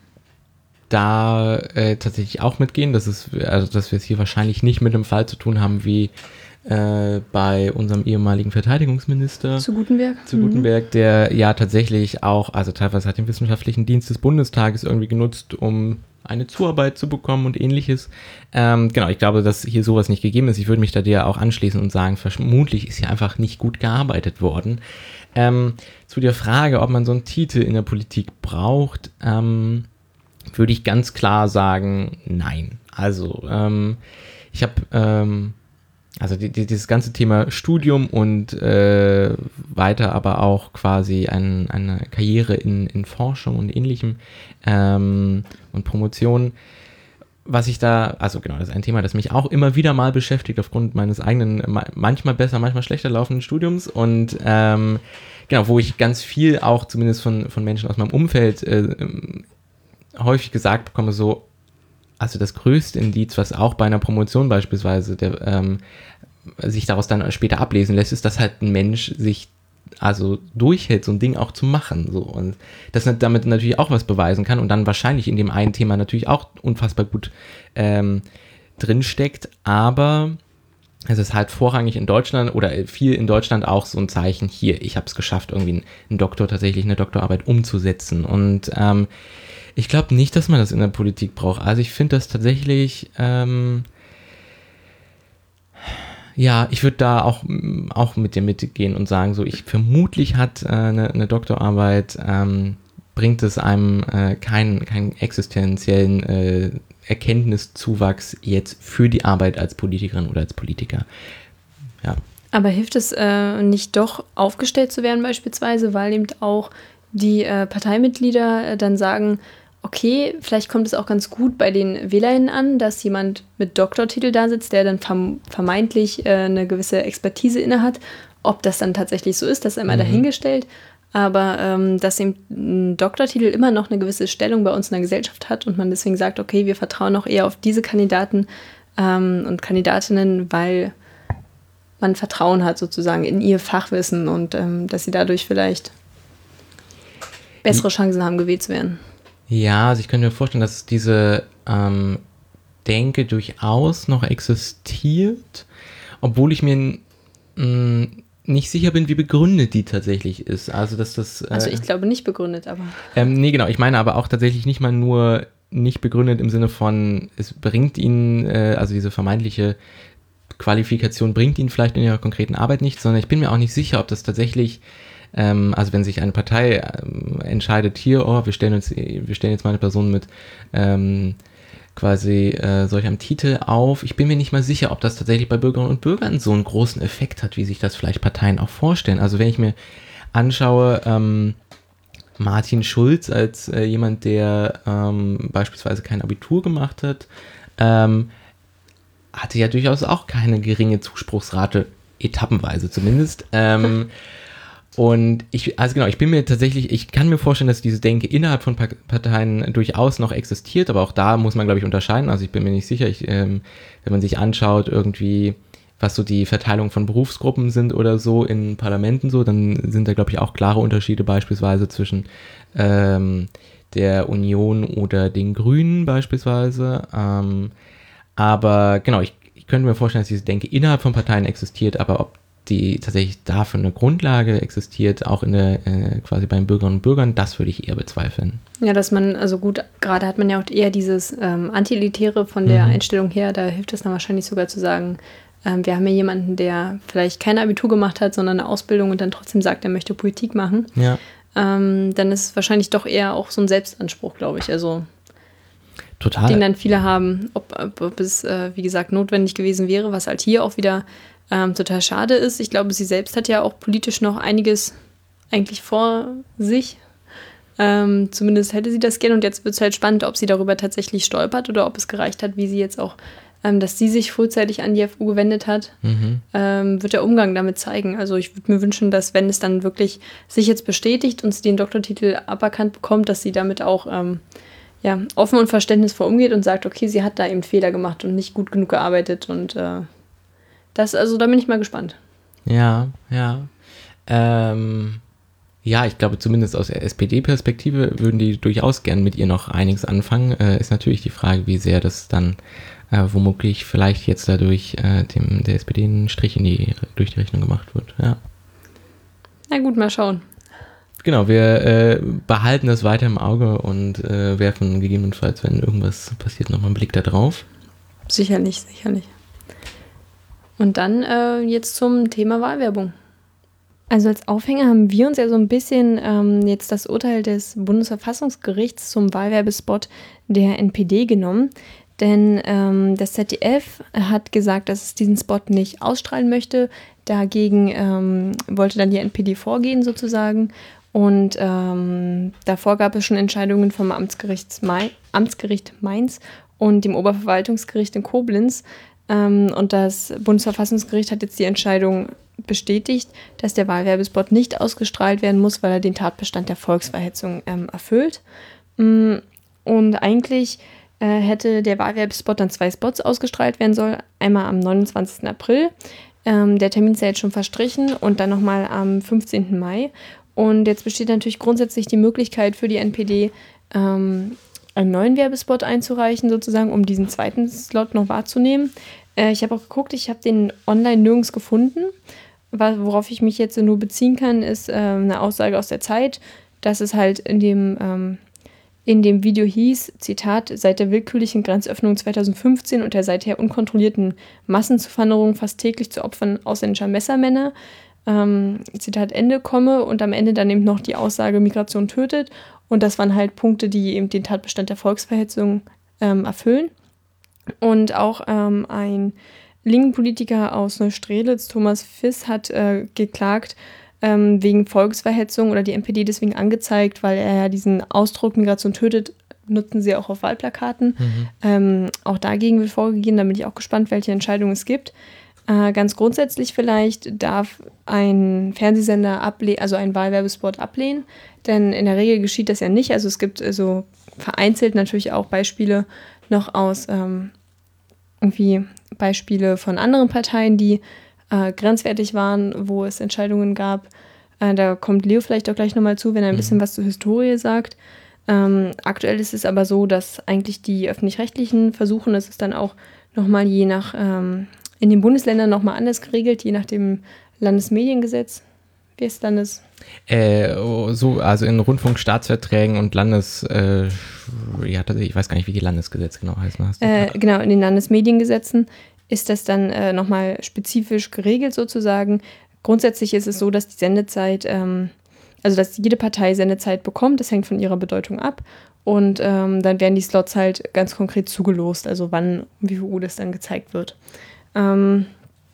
da äh, tatsächlich auch mitgehen, dass es, also dass wir es hier wahrscheinlich nicht mit einem Fall zu tun haben wie äh, bei unserem ehemaligen Verteidigungsminister zu Gutenberg, zu Gutenberg, mhm. der ja tatsächlich auch, also teilweise hat den wissenschaftlichen Dienst des Bundestages irgendwie genutzt, um eine Zuarbeit zu bekommen und ähnliches. Ähm, genau, ich glaube, dass hier sowas nicht gegeben ist. Ich würde mich da dir auch anschließen und sagen, vermutlich ist hier einfach nicht gut gearbeitet worden. Ähm, zu der Frage, ob man so einen Titel in der Politik braucht, ähm, würde ich ganz klar sagen, nein. Also, ähm, ich habe, ähm, also die, die, dieses ganze Thema Studium und äh, weiter aber auch quasi ein, eine Karriere in, in Forschung und Ähnlichem ähm, und Promotion, was ich da, also genau, das ist ein Thema, das mich auch immer wieder mal beschäftigt aufgrund meines eigenen, manchmal besser, manchmal schlechter laufenden Studiums und ähm, genau, wo ich ganz viel auch zumindest von, von Menschen aus meinem Umfeld äh, häufig gesagt bekomme, so, also das größte Indiz, was auch bei einer Promotion beispielsweise der, ähm, sich daraus dann später ablesen lässt, ist, dass halt ein Mensch sich also durchhält, so ein Ding auch zu machen. So. Und das damit natürlich auch was beweisen kann und dann wahrscheinlich in dem einen Thema natürlich auch unfassbar gut ähm, drinsteckt. Aber es ist halt vorrangig in Deutschland oder viel in Deutschland auch so ein Zeichen, hier, ich habe es geschafft, irgendwie einen Doktor, tatsächlich eine Doktorarbeit umzusetzen. Und ähm, ich glaube nicht, dass man das in der Politik braucht. Also ich finde das tatsächlich, ähm, ja, ich würde da auch, auch mit dir mitgehen und sagen, so, ich vermutlich hat äh, eine, eine Doktorarbeit ähm, bringt es einem äh, keinen, keinen existenziellen äh, Erkenntniszuwachs jetzt für die Arbeit als Politikerin oder als Politiker. Ja. Aber hilft es äh, nicht doch, aufgestellt zu werden beispielsweise, weil eben auch die äh, Parteimitglieder äh, dann sagen, okay, vielleicht kommt es auch ganz gut bei den WählerInnen an, dass jemand mit Doktortitel da sitzt, der dann verm- vermeintlich äh, eine gewisse Expertise innehat. Ob das dann tatsächlich so ist, das ist einmal mhm. dahingestellt. Aber ähm, dass eben ein Doktortitel immer noch eine gewisse Stellung bei uns in der Gesellschaft hat und man deswegen sagt, okay, wir vertrauen auch eher auf diese Kandidaten ähm, und Kandidatinnen, weil man Vertrauen hat sozusagen in ihr Fachwissen und ähm, dass sie dadurch vielleicht bessere Chancen haben, gewählt zu werden. Ja, also ich könnte mir vorstellen, dass diese ähm, Denke durchaus noch existiert, obwohl ich mir mh, nicht sicher bin, wie begründet die tatsächlich ist. Also, dass das. Äh, also, ich glaube nicht begründet, aber. Ähm, nee, genau. Ich meine aber auch tatsächlich nicht mal nur nicht begründet im Sinne von, es bringt ihn, äh, also diese vermeintliche Qualifikation bringt ihn vielleicht in ihrer konkreten Arbeit nicht, sondern ich bin mir auch nicht sicher, ob das tatsächlich, ähm, also wenn sich eine Partei ähm, entscheidet, hier, oh, wir stellen uns, wir stellen jetzt mal eine Person mit ähm, quasi äh, solch einem Titel auf. Ich bin mir nicht mal sicher, ob das tatsächlich bei Bürgerinnen und Bürgern so einen großen Effekt hat, wie sich das vielleicht Parteien auch vorstellen. Also wenn ich mir anschaue, ähm, Martin Schulz als äh, jemand, der ähm, beispielsweise kein Abitur gemacht hat, ähm, hatte ja durchaus auch keine geringe Zuspruchsrate, etappenweise zumindest. Ähm, und ich, also genau, ich bin mir tatsächlich, ich kann mir vorstellen, dass diese Denke innerhalb von Parteien durchaus noch existiert, aber auch da muss man, glaube ich, unterscheiden. Also ich bin mir nicht sicher, ich, ähm, wenn man sich anschaut, irgendwie, was so die Verteilung von Berufsgruppen sind oder so in Parlamenten so, dann sind da, glaube ich, auch klare Unterschiede beispielsweise zwischen ähm, der Union oder den Grünen beispielsweise. Ähm, aber genau, ich, ich könnte mir vorstellen, dass diese Denke innerhalb von Parteien existiert, aber ob die tatsächlich dafür eine Grundlage existiert, auch in der äh, quasi bei den Bürgerinnen und Bürgern, das würde ich eher bezweifeln. Ja, dass man, also gut, gerade hat man ja auch eher dieses ähm, Antielitäre von der mhm. Einstellung her, da hilft es dann wahrscheinlich sogar zu sagen, ähm, wir haben ja jemanden, der vielleicht kein Abitur gemacht hat, sondern eine Ausbildung und dann trotzdem sagt, er möchte Politik machen. Ja. Ähm, dann ist es wahrscheinlich doch eher auch so ein Selbstanspruch, glaube ich, also total. Den dann viele haben, ob, ob, ob es, äh, wie gesagt, notwendig gewesen wäre, was halt hier auch wieder ähm, total schade ist. Ich glaube, sie selbst hat ja auch politisch noch einiges eigentlich vor sich. Ähm, zumindest hätte sie das gerne und jetzt wird es halt spannend, ob sie darüber tatsächlich stolpert oder ob es gereicht hat, wie sie jetzt auch, ähm, dass sie sich frühzeitig an die F U gewendet hat, mhm. ähm, wird der Umgang damit zeigen. Also ich würde mir wünschen, dass wenn es dann wirklich sich jetzt bestätigt und sie den Doktortitel aberkannt bekommt, dass sie damit auch ähm, ja, offen und verständnisvoll umgeht und sagt, okay, sie hat da eben Fehler gemacht und nicht gut genug gearbeitet und äh, das, also da bin ich mal gespannt. Ja, ja. Ähm, ja, ich glaube zumindest aus der S P D-Perspektive würden die durchaus gern mit ihr noch einiges anfangen. Äh, ist natürlich die Frage, wie sehr das dann äh, womöglich vielleicht jetzt dadurch äh, dem, der S P D einen Strich in die, durch die Rechnung gemacht wird. Ja. Na gut, mal schauen. Genau, wir äh, behalten das weiter im Auge und äh, werfen gegebenenfalls, wenn irgendwas passiert, nochmal einen Blick da drauf. Sicherlich, sicherlich. Und dann äh, jetzt zum Thema Wahlwerbung. Also als Aufhänger haben wir uns ja so ein bisschen ähm, jetzt das Urteil des Bundesverfassungsgerichts zum Wahlwerbespot der N P D genommen. Denn ähm, das Z D F hat gesagt, dass es diesen Spot nicht ausstrahlen möchte. Dagegen ähm, wollte dann die N P D vorgehen sozusagen. Und ähm, davor gab es schon Entscheidungen vom Amtsgericht, Mai- Amtsgericht Mainz und dem Oberverwaltungsgericht in Koblenz. Ähm, und das Bundesverfassungsgericht hat jetzt die Entscheidung bestätigt, dass der Wahlwerbespot nicht ausgestrahlt werden muss, weil er den Tatbestand der Volksverhetzung ähm, erfüllt. Und eigentlich äh, hätte der Wahlwerbespot dann zwei Spots ausgestrahlt werden sollen. Einmal am neunundzwanzigsten April. Ähm, der Termin ist ja jetzt schon verstrichen und dann nochmal am fünfzehnten Mai. Und jetzt besteht natürlich grundsätzlich die Möglichkeit für die N P D, ähm, einen neuen Werbespot einzureichen, sozusagen, um diesen zweiten Slot noch wahrzunehmen. Äh, ich habe auch geguckt, ich habe den online nirgends gefunden. Worauf ich mich jetzt nur beziehen kann, ist äh, eine Aussage aus der Zeit, dass es halt in dem, ähm, in dem Video hieß, Zitat, seit der willkürlichen Grenzöffnung zweitausendfünfzehn und der seither unkontrollierten Massenzuwanderung fast täglich zu Opfern ausländischer Messermänner, ähm, Zitat Ende, komme und am Ende dann eben noch die Aussage, Migration tötet Und das waren halt Punkte, die eben den Tatbestand der Volksverhetzung ähm, erfüllen. Und auch ähm, ein linken Politiker aus Neustrelitz, Thomas Viss, hat äh, geklagt ähm, wegen Volksverhetzung oder die N P D deswegen angezeigt, weil er ja diesen Ausdruck Migration tötet, nutzen sie auch auf Wahlplakaten. Mhm. Ähm, auch dagegen wird vorgegangen, da bin ich auch gespannt, welche Entscheidungen es gibt. Äh, ganz grundsätzlich vielleicht darf ein Fernsehsender ablehnen, also einen Wahlwerbespot ablehnen, denn in der Regel geschieht das ja nicht. Also es gibt so vereinzelt natürlich auch Beispiele noch aus ähm, irgendwie Beispiele von anderen Parteien, die äh, grenzwertig waren, wo es Entscheidungen gab. Äh, da kommt Leo vielleicht auch gleich nochmal zu, wenn er ein bisschen was zur Historie sagt. Ähm, aktuell ist es aber so, dass eigentlich die Öffentlich-Rechtlichen versuchen, das ist dann auch nochmal je nach, ähm, in den Bundesländern nochmal anders geregelt, je nach dem Landesmediengesetz. Wie ist Landes? Äh, so, also in Rundfunkstaatsverträgen und Landes, äh, ja, ich weiß gar nicht, wie die Landesgesetze genau heißen. Hast du äh, genau, in den Landesmediengesetzen ist das dann äh, nochmal spezifisch geregelt sozusagen. Grundsätzlich ist es so, dass die Sendezeit, ähm, also dass jede Partei Sendezeit bekommt, das hängt von ihrer Bedeutung ab. Und ähm, dann werden die Slots halt ganz konkret zugelost, also wann, wie viel Uhr das dann gezeigt wird. Ähm,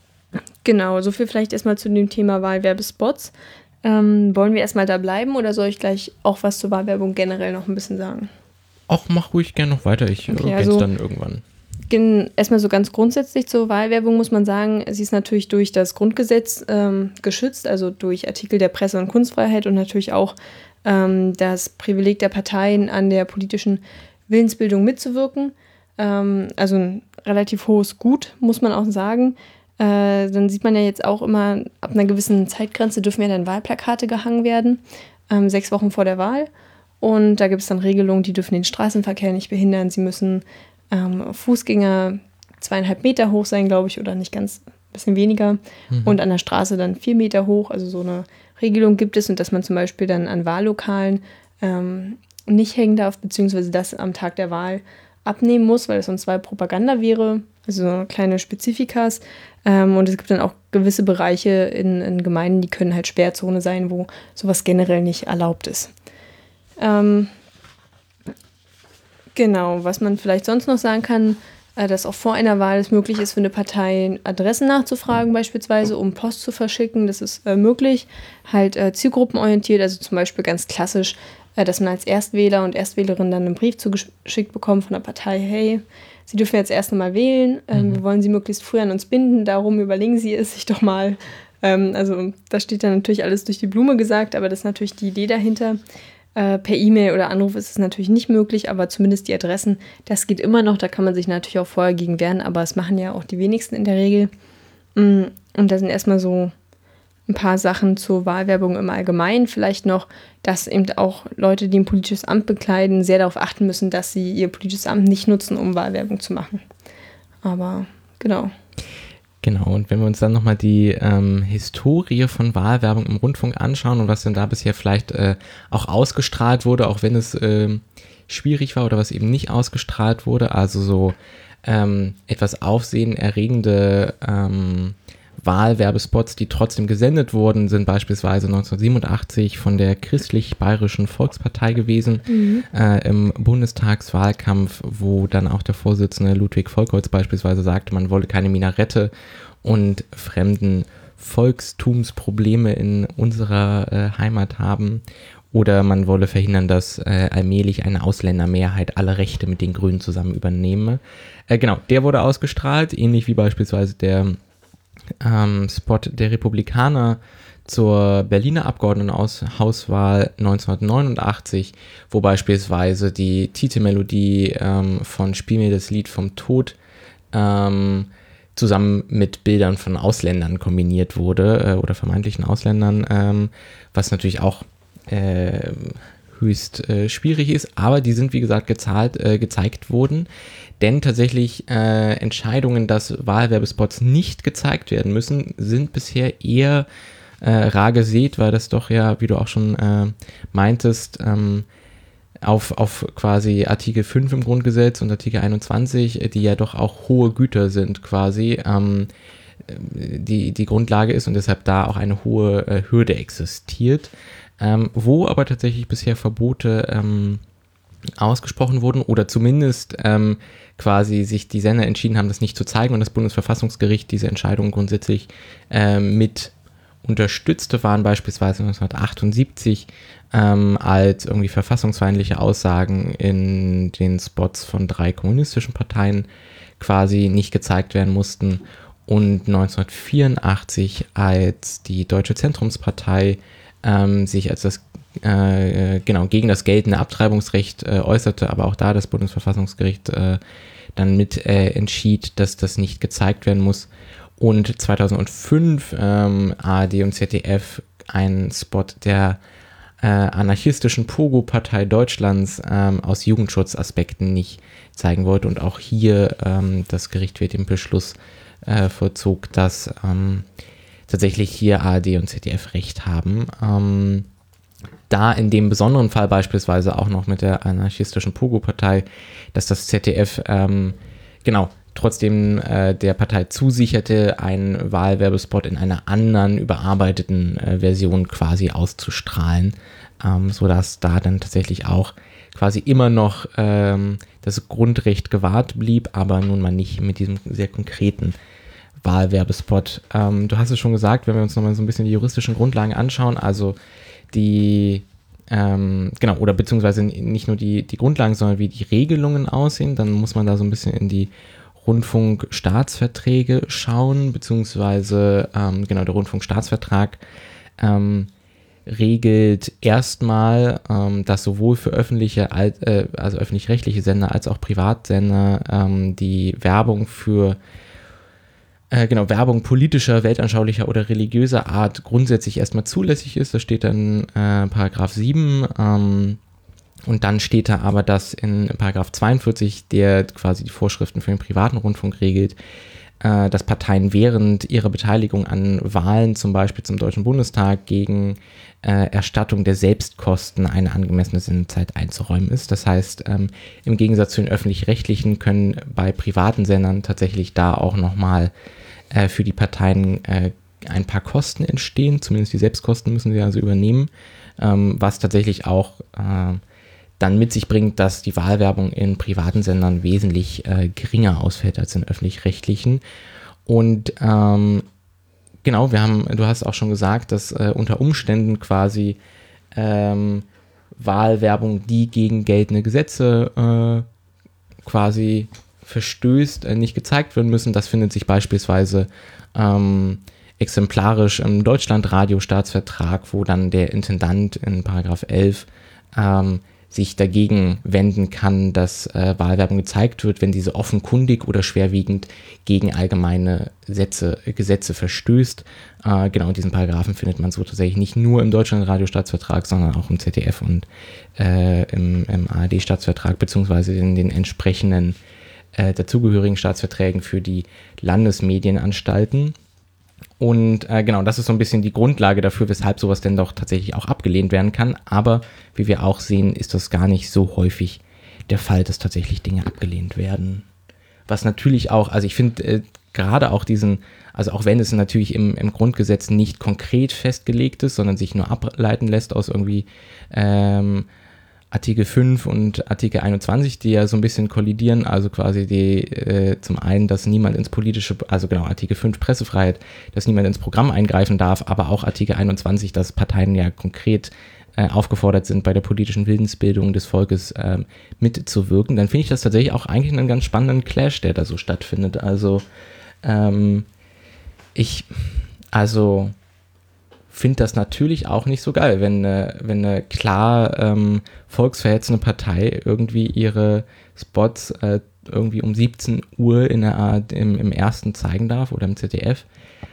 genau, so viel vielleicht erstmal zu dem Thema Wahlwerbespots. Ähm, wollen wir erstmal da bleiben oder soll ich gleich auch was zur Wahlwerbung generell noch ein bisschen sagen? Ach, mach ruhig gerne noch weiter, ich okay, ergänze also, dann irgendwann. Erstmal so ganz grundsätzlich zur Wahlwerbung muss man sagen, sie ist natürlich durch das Grundgesetz ähm, geschützt, also durch Artikel der Presse- und Kunstfreiheit und natürlich auch ähm, das Privileg der Parteien an der politischen Willensbildung mitzuwirken. Ähm, also ein relativ hohes Gut, muss man auch sagen. Äh, dann sieht man ja jetzt auch immer, ab einer gewissen Zeitgrenze dürfen ja dann Wahlplakate gehangen werden, ähm, sechs Wochen vor der Wahl. Und da gibt es dann Regelungen, die dürfen den Straßenverkehr nicht behindern. Sie müssen ähm, Fußgänger zweieinhalb Meter hoch sein, glaube ich, oder nicht ganz, ein bisschen weniger. Mhm. Und an der Straße dann vier Meter hoch. Also so eine Regelung gibt es. Und dass man zum Beispiel dann an Wahllokalen ähm, nicht hängen darf, beziehungsweise das am Tag der Wahl abnehmen muss, weil es sonst Wahlpropaganda wäre. Also so kleine Spezifikas. Ähm, und es gibt dann auch gewisse Bereiche in, in Gemeinden, die können halt Sperrzone sein, wo sowas generell nicht erlaubt ist. Ähm, genau, was man vielleicht sonst noch sagen kann, äh, dass auch vor einer Wahl es möglich ist, für eine Partei Adressen nachzufragen beispielsweise, um Post zu verschicken. Das ist äh, möglich, halt äh, zielgruppenorientiert, also zum Beispiel ganz klassisch, äh, dass man als Erstwähler und Erstwählerin dann einen Brief zugeschickt bekommt von der Partei, hey, Sie dürfen jetzt erst einmal wählen, ähm, mhm. wir wollen Sie möglichst früh an uns binden, darum überlegen Sie es sich doch mal. Ähm, also da steht dann natürlich alles durch die Blume gesagt, aber das ist natürlich die Idee dahinter. Äh, per E-Mail oder Anruf ist es natürlich nicht möglich, aber zumindest die Adressen, das geht immer noch, da kann man sich natürlich auch vorher gegen wehren, aber es machen ja auch die wenigsten in der Regel. Und da sind erstmal so ein paar Sachen zur Wahlwerbung im Allgemeinen. Vielleicht noch, dass eben auch Leute, die ein politisches Amt bekleiden, sehr darauf achten müssen, dass sie ihr politisches Amt nicht nutzen, um Wahlwerbung zu machen. Aber genau. Genau, und wenn wir uns dann nochmal die ähm, Historie von Wahlwerbung im Rundfunk anschauen und was denn da bisher vielleicht äh, auch ausgestrahlt wurde, auch wenn es äh, schwierig war oder was eben nicht ausgestrahlt wurde, also so ähm, etwas aufsehenerregende ähm, Wahlwerbespots, die trotzdem gesendet wurden, sind beispielsweise neunzehnhundertsiebenundachtzig von der Christlich-Bayerischen Volkspartei gewesen, mhm. äh, im Bundestagswahlkampf, wo dann auch der Vorsitzende Ludwig Volkholz beispielsweise sagte, man wolle keine Minarette und fremden Volkstumsprobleme in unserer äh, Heimat haben. Oder man wolle verhindern, dass äh, allmählich eine Ausländermehrheit alle Rechte mit den Grünen zusammen übernehme. Äh, genau, der wurde ausgestrahlt, ähnlich wie beispielsweise der Ähm, Spot der Republikaner zur Berliner Abgeordnetenhauswahl neunzehnhundertneunundachtzig, wo beispielsweise die Titelmelodie ähm, von Spiel mir das Lied vom Tod ähm, zusammen mit Bildern von Ausländern kombiniert wurde äh, oder vermeintlichen Ausländern, ähm, was natürlich auch äh, höchst äh, schwierig ist, aber die sind wie gesagt gezahlt, äh, gezeigt worden. Denn tatsächlich äh, Entscheidungen, dass Wahlwerbespots nicht gezeigt werden müssen, sind bisher eher äh, rar gesät, weil das doch ja, wie du auch schon äh, meintest, ähm, auf, auf quasi Artikel fünf im Grundgesetz und Artikel einundzwanzig, die ja doch auch hohe Güter sind quasi, ähm, die, die Grundlage ist und deshalb da auch eine hohe äh, Hürde existiert. ähm, wo aber tatsächlich bisher Verbote ähm, ausgesprochen wurden oder zumindest ähm, quasi sich die Sender entschieden haben, das nicht zu zeigen und das Bundesverfassungsgericht diese Entscheidung grundsätzlich ähm, mit unterstützte, waren beispielsweise neunzehnhundertachtundsiebzig ähm, als irgendwie verfassungsfeindliche Aussagen in den Spots von drei kommunistischen Parteien quasi nicht gezeigt werden mussten und neunzehnhundertvierundachtzig als die Deutsche Zentrumspartei ähm, sich als das äh, genau gegen das geltende Abtreibungsrecht äh, äußerte, aber auch da das Bundesverfassungsgericht äh, dann mit äh, entschied, dass das nicht gezeigt werden muss. Und zweitausendfünf ähm, A R D und Z D F einen Spot der äh, anarchistischen Pogo-Partei Deutschlands ähm, aus Jugendschutzaspekten nicht zeigen wollte. Und auch hier ähm, das Gericht wird den Beschluss äh, vollzog, dass ähm, tatsächlich hier A R D und Z D F Recht haben. Ähm, da in dem besonderen Fall beispielsweise auch noch mit der anarchistischen Pogo-Partei, dass das Z D F ähm, genau trotzdem äh, der Partei zusicherte, einen Wahlwerbespot in einer anderen überarbeiteten äh, Version quasi auszustrahlen, ähm, sodass da dann tatsächlich auch quasi immer noch ähm, das Grundrecht gewahrt blieb, aber nun mal nicht mit diesem sehr konkreten Wahlwerbespot. Ähm, du hast es schon gesagt, wenn wir uns nochmal so ein bisschen die juristischen Grundlagen anschauen, also die, ähm, genau, oder beziehungsweise nicht nur die, die Grundlagen, sondern wie die Regelungen aussehen, dann muss man da so ein bisschen in die Rundfunkstaatsverträge schauen, beziehungsweise ähm, genau, der Rundfunkstaatsvertrag ähm, regelt erstmal, ähm, dass sowohl für öffentliche, äh, also öffentlich-rechtliche Sender als auch Privatsender ähm, die Werbung für Äh, genau, Werbung politischer, weltanschaulicher oder religiöser Art grundsätzlich erstmal zulässig ist. Das steht dann äh, Paragraph sieben. Ähm, und dann steht da aber, dass in Paragraph zweiundvierzig, der quasi die Vorschriften für den privaten Rundfunk regelt, äh, dass Parteien während ihrer Beteiligung an Wahlen, zum Beispiel zum Deutschen Bundestag, gegen äh, Erstattung der Selbstkosten eine angemessene Sendezeit einzuräumen ist. Das heißt, ähm, im Gegensatz zu den öffentlich-rechtlichen können bei privaten Sendern tatsächlich da auch nochmal für die Parteien äh, ein paar Kosten entstehen, zumindest die Selbstkosten müssen sie also übernehmen, ähm, was tatsächlich auch äh, dann mit sich bringt, dass die Wahlwerbung in privaten Sendern wesentlich äh, geringer ausfällt als in öffentlich-rechtlichen. Und ähm, genau, wir haben, du hast auch schon gesagt, dass äh, unter Umständen quasi ähm, Wahlwerbung, die gegen geltende Gesetze äh, quasi verstößt, äh, nicht gezeigt werden müssen. Das findet sich beispielsweise ähm, exemplarisch im Deutschlandradio-Staatsvertrag, wo dann der Intendant in Paragraph elf ähm, sich dagegen wenden kann, dass äh, Wahlwerbung gezeigt wird, wenn diese offenkundig oder schwerwiegend gegen allgemeine Sätze, Gesetze verstößt. Äh, genau, diesen Paragraphen findet man so tatsächlich nicht nur im Deutschlandradio-Staatsvertrag, sondern auch im Z D F und äh, im, im A R D-Staatsvertrag, beziehungsweise in den entsprechenden Äh, dazugehörigen Staatsverträgen für die Landesmedienanstalten. Und äh, genau, das ist so ein bisschen die Grundlage dafür, weshalb sowas denn doch tatsächlich auch abgelehnt werden kann. Aber wie wir auch sehen, ist das gar nicht so häufig der Fall, dass tatsächlich Dinge abgelehnt werden. Was natürlich auch, also ich finde äh, gerade auch diesen, also auch wenn es natürlich im, im Grundgesetz nicht konkret festgelegt ist, sondern sich nur ableiten lässt aus irgendwie ähm, Artikel fünf und Artikel einundzwanzig, die ja so ein bisschen kollidieren, also quasi die äh, zum einen, dass niemand ins politische, also genau, Artikel fünf Pressefreiheit, dass niemand ins Programm eingreifen darf, aber auch Artikel einundzwanzig, dass Parteien ja konkret äh, aufgefordert sind, bei der politischen Willensbildung des Volkes äh, mitzuwirken, dann finde ich das tatsächlich auch eigentlich einen ganz spannenden Clash, der da so stattfindet. Also ähm, ich, also finde das natürlich auch nicht so geil, wenn eine, wenn eine klar ähm, volksverhetzende Partei irgendwie ihre Spots äh, irgendwie um siebzehn Uhr in der A R D, im, im ersten zeigen darf oder im Z D F.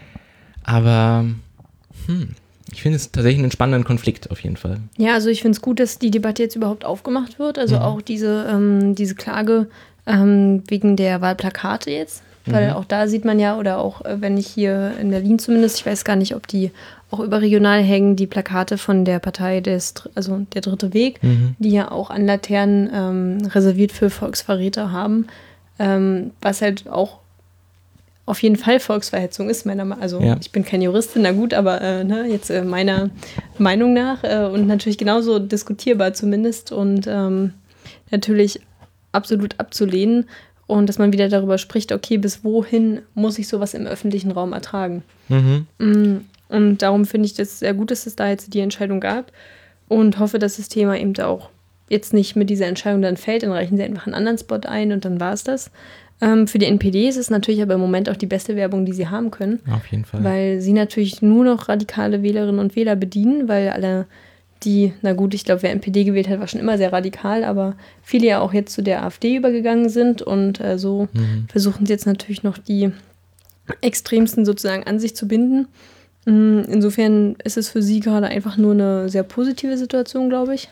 Aber hm, ich finde es tatsächlich einen spannenden Konflikt auf jeden Fall. Ja, also ich finde es gut, dass die Debatte jetzt überhaupt aufgemacht wird. Also mhm. auch diese, ähm, diese Klage ähm, wegen der Wahlplakate jetzt. Weil mhm. auch da sieht man ja, oder auch äh, wenn ich hier in Berlin zumindest, ich weiß gar nicht, ob die auch überregional hängen, die Plakate von der Partei, des, also der Dritte Weg, mhm. die ja auch an Laternen ähm, reserviert für Volksverräter haben, ähm, was halt auch auf jeden Fall Volksverhetzung ist, meiner Meinung nach. Also ja. ich bin keine Juristin, na gut, aber äh, ne, jetzt äh, meiner Meinung nach äh, und natürlich genauso diskutierbar zumindest und ähm, natürlich absolut abzulehnen und dass man wieder darüber spricht, okay, bis wohin muss ich sowas im öffentlichen Raum ertragen. Mhm. Und darum finde ich das sehr gut, dass es da jetzt die Entscheidung gab und hoffe, dass das Thema eben auch jetzt nicht mit dieser Entscheidung dann fällt, dann reichen sie einfach einen anderen Spot ein und dann war es das. Ähm, für die N P D ist es natürlich aber im Moment auch die beste Werbung, die sie haben können. Auf jeden Fall. Weil sie natürlich nur noch radikale Wählerinnen und Wähler bedienen, weil alle die, na gut, ich glaube, wer N P D gewählt hat, war schon immer sehr radikal, aber viele ja auch jetzt zu der AfD übergegangen sind und äh, so mhm. versuchen sie jetzt natürlich noch die Extremsten sozusagen an sich zu binden. Insofern ist es für sie gerade einfach nur eine sehr positive Situation, glaube ich.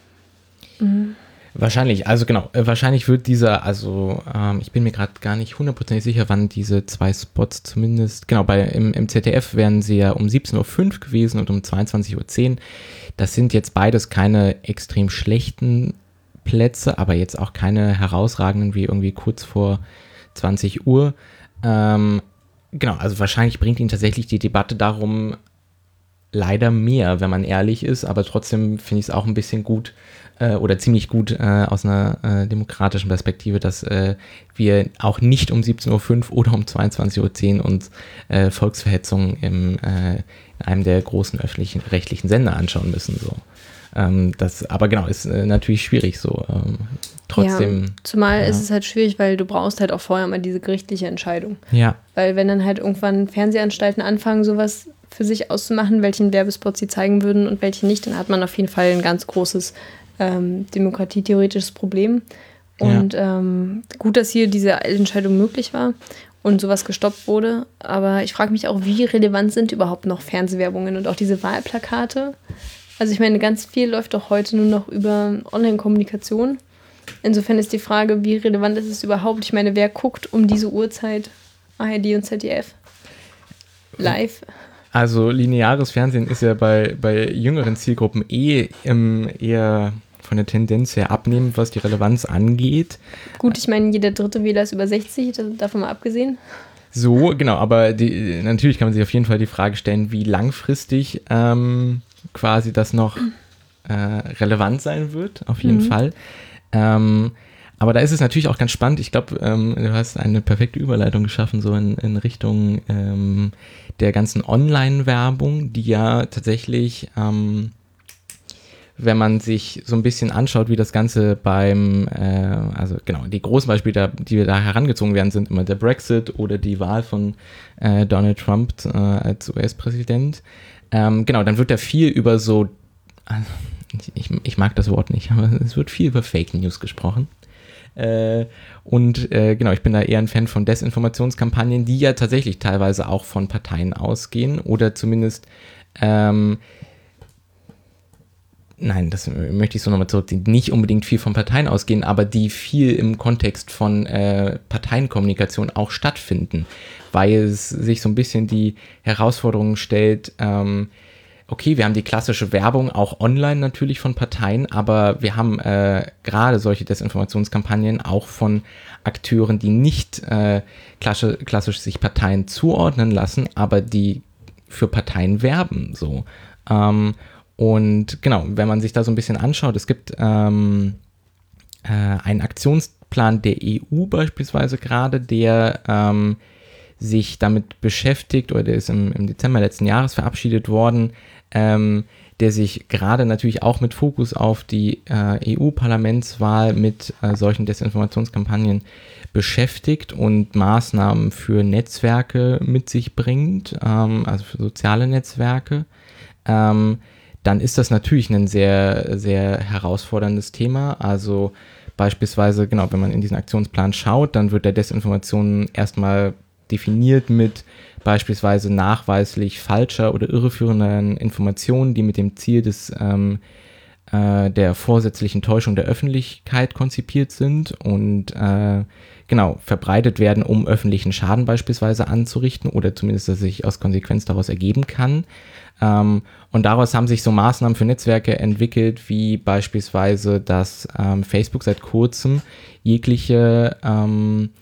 Mhm. Wahrscheinlich, also genau, äh, wahrscheinlich wird dieser, also ähm, ich bin mir gerade gar nicht hundertprozentig sicher, wann diese zwei Spots zumindest, genau, bei im, im Z D F wären sie ja um siebzehn Uhr fünf gewesen und um zweiundzwanzig Uhr zehn. Das sind jetzt beides keine extrem schlechten Plätze, aber jetzt auch keine herausragenden wie irgendwie kurz vor zwanzig Uhr. Ähm, genau, also wahrscheinlich bringt ihn tatsächlich die Debatte darum leider mehr, wenn man ehrlich ist, aber trotzdem finde ich es auch ein bisschen gut, oder ziemlich gut äh, aus einer äh, demokratischen Perspektive, dass äh, wir auch nicht um siebzehn Uhr fünf oder um zweiundzwanzig Uhr zehn uns äh, Volksverhetzung im, äh, in einem der großen öffentlichen rechtlichen Sender anschauen müssen. So. Ähm, das, aber genau, ist äh, natürlich schwierig so. Ähm, trotzdem. Ja, zumal ja. ist es halt schwierig, weil du brauchst halt auch vorher mal diese gerichtliche Entscheidung. Ja. Weil wenn dann halt irgendwann Fernsehanstalten anfangen, sowas für sich auszumachen, welchen Werbespot sie zeigen würden und welche nicht, dann hat man auf jeden Fall ein ganz großes Ähm, demokratietheoretisches Problem. Und ja. ähm, gut, dass hier diese Entscheidung möglich war und sowas gestoppt wurde. Aber ich frage mich auch, wie relevant sind überhaupt noch Fernsehwerbungen und auch diese Wahlplakate? Also ich meine, ganz viel läuft doch heute nur noch über Online-Kommunikation. Insofern ist die Frage, wie relevant ist es überhaupt? Ich meine, wer guckt um diese Uhrzeit A R D und Z D F live? Also lineares Fernsehen ist ja bei, bei jüngeren Zielgruppen eh ähm, eher von der Tendenz her abnehmend, was die Relevanz angeht. Gut, ich meine, jeder dritte Wähler ist über sechzig, davon mal abgesehen. So, genau, aber die, natürlich kann man sich auf jeden Fall die Frage stellen, wie langfristig ähm, quasi das noch äh, relevant sein wird, auf jeden mhm. Fall. Ähm, aber da ist es natürlich auch ganz spannend. Ich glaube, ähm, du hast eine perfekte Überleitung geschaffen, so in, in Richtung ähm, der ganzen Online-Werbung, die ja tatsächlich, ähm, wenn man sich so ein bisschen anschaut, wie das Ganze beim, äh, also genau, die großen Beispiele, die da herangezogen werden, sind immer der Brexit oder die Wahl von äh, Donald Trump äh, als U S-Präsident. Ähm, genau, dann wird da viel über so, also ich, ich mag das Wort nicht, aber es wird viel über Fake News gesprochen. Äh, und äh, genau, ich bin da eher ein Fan von Desinformationskampagnen, die ja tatsächlich teilweise auch von Parteien ausgehen oder zumindest ähm, nein, das möchte ich so nochmal zurückziehen, nicht unbedingt viel von Parteien ausgehen, aber die viel im Kontext von äh, Parteienkommunikation auch stattfinden, weil es sich so ein bisschen die Herausforderung stellt, ähm, okay, wir haben die klassische Werbung, auch online natürlich von Parteien, aber wir haben äh, gerade solche Desinformationskampagnen auch von Akteuren, die nicht äh, klassisch, klassisch sich Parteien zuordnen lassen, aber die für Parteien werben, so. Ähm, und genau, wenn man sich da so ein bisschen anschaut, es gibt ähm, äh, einen Aktionsplan der E U beispielsweise gerade, der ähm, sich damit beschäftigt, oder der ist im, im Dezember letzten Jahres verabschiedet worden, ähm, der sich gerade natürlich auch mit Fokus auf die äh, E U-Parlamentswahl mit äh, solchen Desinformationskampagnen beschäftigt und Maßnahmen für Netzwerke mit sich bringt, ähm, also für soziale Netzwerke, ähm, dann ist das natürlich ein sehr, sehr herausforderndes Thema. Also beispielsweise, genau, wenn man in diesen Aktionsplan schaut, dann wird der Desinformation erstmal definiert mit beispielsweise nachweislich falscher oder irreführenden Informationen, die mit dem Ziel des ähm, äh, der vorsätzlichen Täuschung der Öffentlichkeit konzipiert sind und äh, genau verbreitet werden, um öffentlichen Schaden beispielsweise anzurichten oder zumindest, dass sich aus Konsequenz daraus ergeben kann. Ähm, und daraus haben sich so Maßnahmen für Netzwerke entwickelt, wie beispielsweise, dass ähm, Facebook seit kurzem jegliche ähm,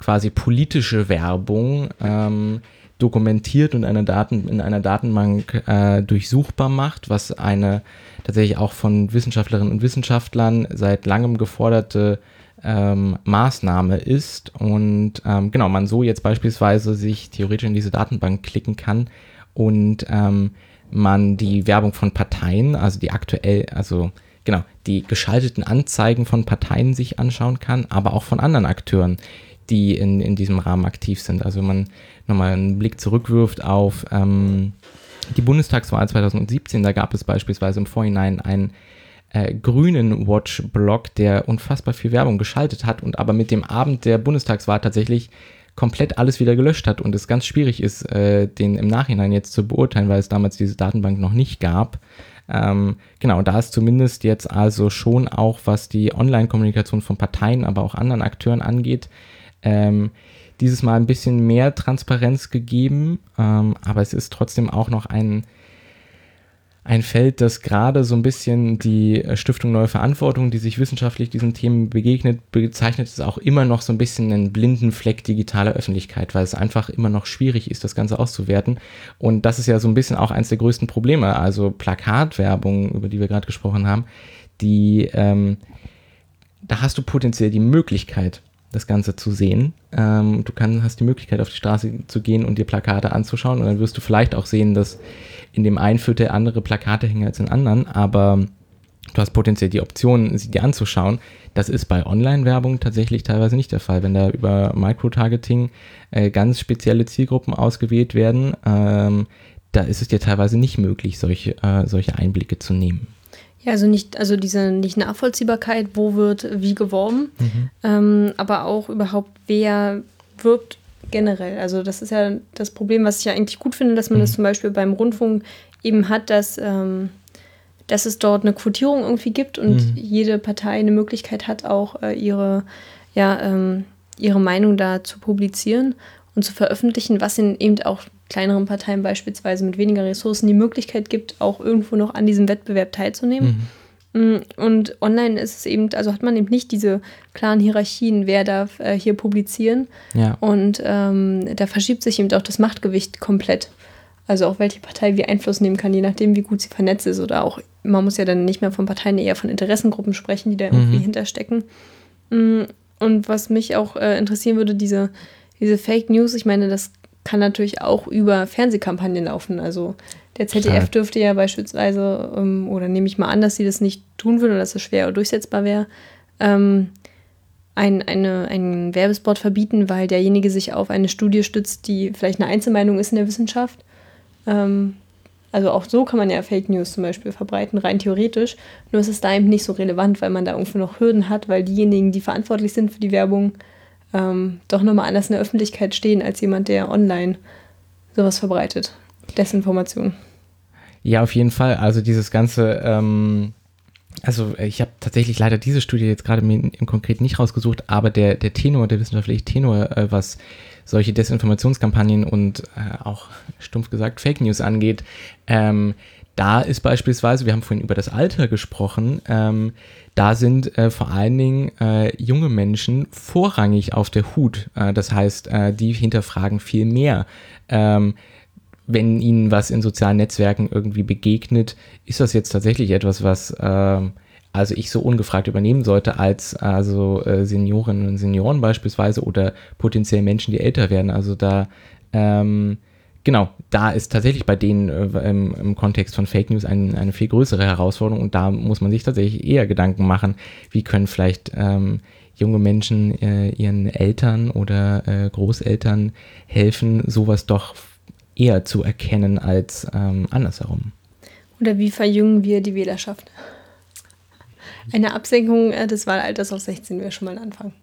quasi politische Werbung ähm, dokumentiert und eine Daten, in einer Datenbank äh, durchsuchbar macht, was eine tatsächlich auch von Wissenschaftlerinnen und Wissenschaftlern seit langem geforderte ähm, Maßnahme ist und ähm, genau, man so jetzt beispielsweise sich theoretisch in diese Datenbank klicken kann und ähm, man die Werbung von Parteien, also die aktuell, also genau, die geschalteten Anzeigen von Parteien sich anschauen kann, aber auch von anderen Akteuren, die in, in diesem Rahmen aktiv sind. Also wenn man nochmal einen Blick zurückwirft auf ähm, die Bundestagswahl zwanzig siebzehn, da gab es beispielsweise im Vorhinein einen äh, grünen Watch-Blog, der unfassbar viel Werbung geschaltet hat und aber mit dem Abend der Bundestagswahl tatsächlich komplett alles wieder gelöscht hat und es ganz schwierig ist, äh, den im Nachhinein jetzt zu beurteilen, weil es damals diese Datenbank noch nicht gab. Ähm, genau, da ist zumindest jetzt also schon auch, was die Online-Kommunikation von Parteien, aber auch anderen Akteuren angeht, ähm, dieses Mal ein bisschen mehr Transparenz gegeben, ähm, aber es ist trotzdem auch noch ein Ein Feld, das gerade so ein bisschen die Stiftung Neue Verantwortung, die sich wissenschaftlich diesen Themen begegnet, bezeichnet es auch immer noch so ein bisschen einen blinden Fleck digitaler Öffentlichkeit, weil es einfach immer noch schwierig ist, das Ganze auszuwerten. Und das ist ja so ein bisschen auch eines der größten Probleme, also Plakatwerbung, über die wir gerade gesprochen haben, die, ähm, da hast du potenziell die Möglichkeit, das Ganze zu sehen. Ähm, du kann, hast die Möglichkeit, auf die Straße zu gehen und dir Plakate anzuschauen und dann wirst du vielleicht auch sehen, dass in dem einen Viertel andere Plakate hängen als in anderen, aber du hast potenziell die Option, sie dir anzuschauen. Das ist bei Online-Werbung tatsächlich teilweise nicht der Fall. Wenn da über Microtargeting äh, ganz spezielle Zielgruppen ausgewählt werden, ähm, da ist es dir teilweise nicht möglich, solche, äh, solche Einblicke zu nehmen. Ja, also nicht, also diese nicht Nachvollziehbarkeit, wo wird wie geworben, mhm. ähm, aber auch überhaupt, wer wirbt generell. Also das ist ja das Problem, was ich ja eigentlich gut finde, dass man mhm. das zum Beispiel beim Rundfunk eben hat, dass, ähm, dass es dort eine Quotierung irgendwie gibt und mhm. jede Partei eine Möglichkeit hat, auch äh, ihre, ja, ähm, ihre Meinung da zu publizieren und zu veröffentlichen, was in eben auch kleineren Parteien beispielsweise mit weniger Ressourcen die Möglichkeit gibt, auch irgendwo noch an diesem Wettbewerb teilzunehmen. Mhm. Und online ist es eben, also hat man eben nicht diese klaren Hierarchien, wer darf äh, hier publizieren. Ja. Und ähm, da verschiebt sich eben auch das Machtgewicht komplett. Also auch welche Partei wie Einfluss nehmen kann, je nachdem, wie gut sie vernetzt ist. Oder auch, man muss ja dann nicht mehr von Parteien, eher von Interessengruppen sprechen, die da irgendwie mhm. hinterstecken. Und was mich auch äh, interessieren würde, diese, diese Fake News, ich meine, das kann natürlich auch über Fernsehkampagnen laufen. Also der Z D F dürfte ja beispielsweise, ähm, oder nehme ich mal an, dass sie das nicht tun würden oder dass es schwer durchsetzbar wäre, ähm, ein, eine, einen Werbespot verbieten, weil derjenige sich auf eine Studie stützt, die vielleicht eine Einzelmeinung ist in der Wissenschaft. Ähm, also auch so kann man ja Fake News zum Beispiel verbreiten, rein theoretisch. Nur ist es da eben nicht so relevant, weil man da irgendwo noch Hürden hat, weil diejenigen, die verantwortlich sind für die Werbung, ähm, doch nochmal anders in der Öffentlichkeit stehen als jemand, der online sowas verbreitet. Desinformation. Ja, auf jeden Fall. Also dieses ganze, ähm, also ich habe tatsächlich leider diese Studie jetzt gerade mir im Konkreten nicht rausgesucht, aber der, der Tenor, der wissenschaftliche Tenor, äh, was solche Desinformationskampagnen und äh, auch stumpf gesagt Fake News angeht, ähm, da ist beispielsweise, wir haben vorhin über das Alter gesprochen, ähm, da sind äh, vor allen Dingen äh, junge Menschen vorrangig auf der Hut. Äh, das heißt, äh, die hinterfragen viel mehr. Ähm, wenn ihnen was in sozialen Netzwerken irgendwie begegnet, ist das jetzt tatsächlich etwas, was äh, also ich so ungefragt übernehmen sollte als also äh, Seniorinnen und Senioren beispielsweise oder potenziell Menschen, die älter werden. Also da ähm, Genau, da ist tatsächlich bei denen äh, im, im Kontext von Fake News ein, eine viel größere Herausforderung und da muss man sich tatsächlich eher Gedanken machen, wie können vielleicht ähm, junge Menschen äh, ihren Eltern oder äh, Großeltern helfen, sowas doch eher zu erkennen als ähm, andersherum. Oder wie verjüngen wir die Wählerschaft? Eine Absenkung äh, des Wahlalters auf sechzehn wäre schon mal ein Anfang.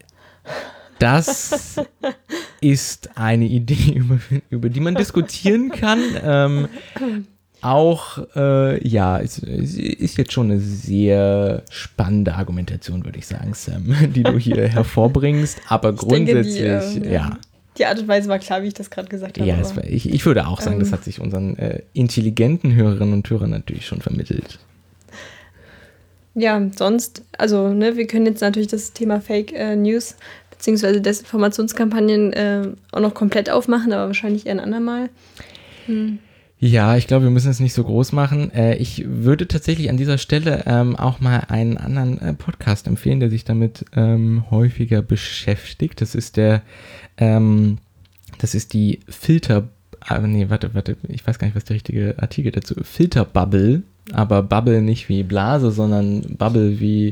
Das ist eine Idee, über, über die man diskutieren kann. Ähm, auch, äh, ja, es ist, ist jetzt schon eine sehr spannende Argumentation, würde ich sagen, Sam, die du hier hervorbringst. Aber ich grundsätzlich, denke, die, äh, ja. Die Art und Weise war klar, wie ich das gerade gesagt habe. Ja, war, ich, ich würde auch sagen, ähm, das hat sich unseren äh, intelligenten Hörerinnen und Hörern natürlich schon vermittelt. Ja, sonst, also, ne, wir können jetzt natürlich das Thema Fake äh, News beziehungsweise Desinformationskampagnen äh, auch noch komplett aufmachen, aber wahrscheinlich eher ein andermal. Hm. Ja, ich glaube, wir müssen es nicht so groß machen. Äh, ich würde tatsächlich an dieser Stelle ähm, auch mal einen anderen äh, Podcast empfehlen, der sich damit ähm, häufiger beschäftigt. Das ist der, ähm, das ist die Filter, ah, nee, warte, warte, ich weiß gar nicht, was der richtige Artikel dazu ist. Filterbubble, aber Bubble nicht wie Blase, sondern Bubble wie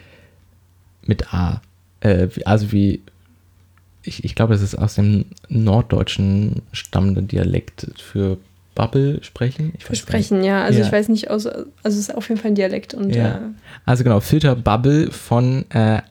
mit A. Äh, also wie, ich, ich glaube, das ist aus dem Norddeutschen stammende Dialekt für Bubble sprechen. Ich weiß Sprechen, ja. Also ja. ich weiß nicht, aus, also es ist auf jeden Fall ein Dialekt. Und, ja. äh, also genau, Filterbubble von äh,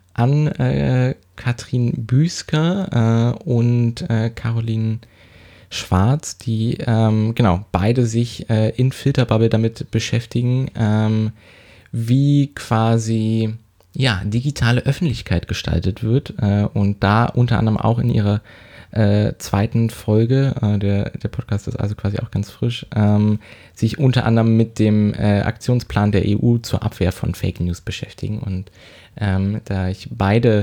Ann-Kathrin äh, Büsker äh, und äh, Caroline Schwarz, die ähm, genau beide sich äh, in Filterbubble damit beschäftigen, ähm, wie quasi ja, digitale Öffentlichkeit gestaltet wird äh, und da unter anderem auch in ihrer Äh, zweiten Folge, äh, der, der Podcast ist also quasi auch ganz frisch, ähm, sich unter anderem mit dem äh, Aktionsplan der E U zur Abwehr von Fake News beschäftigen. Und ähm, da ich beide,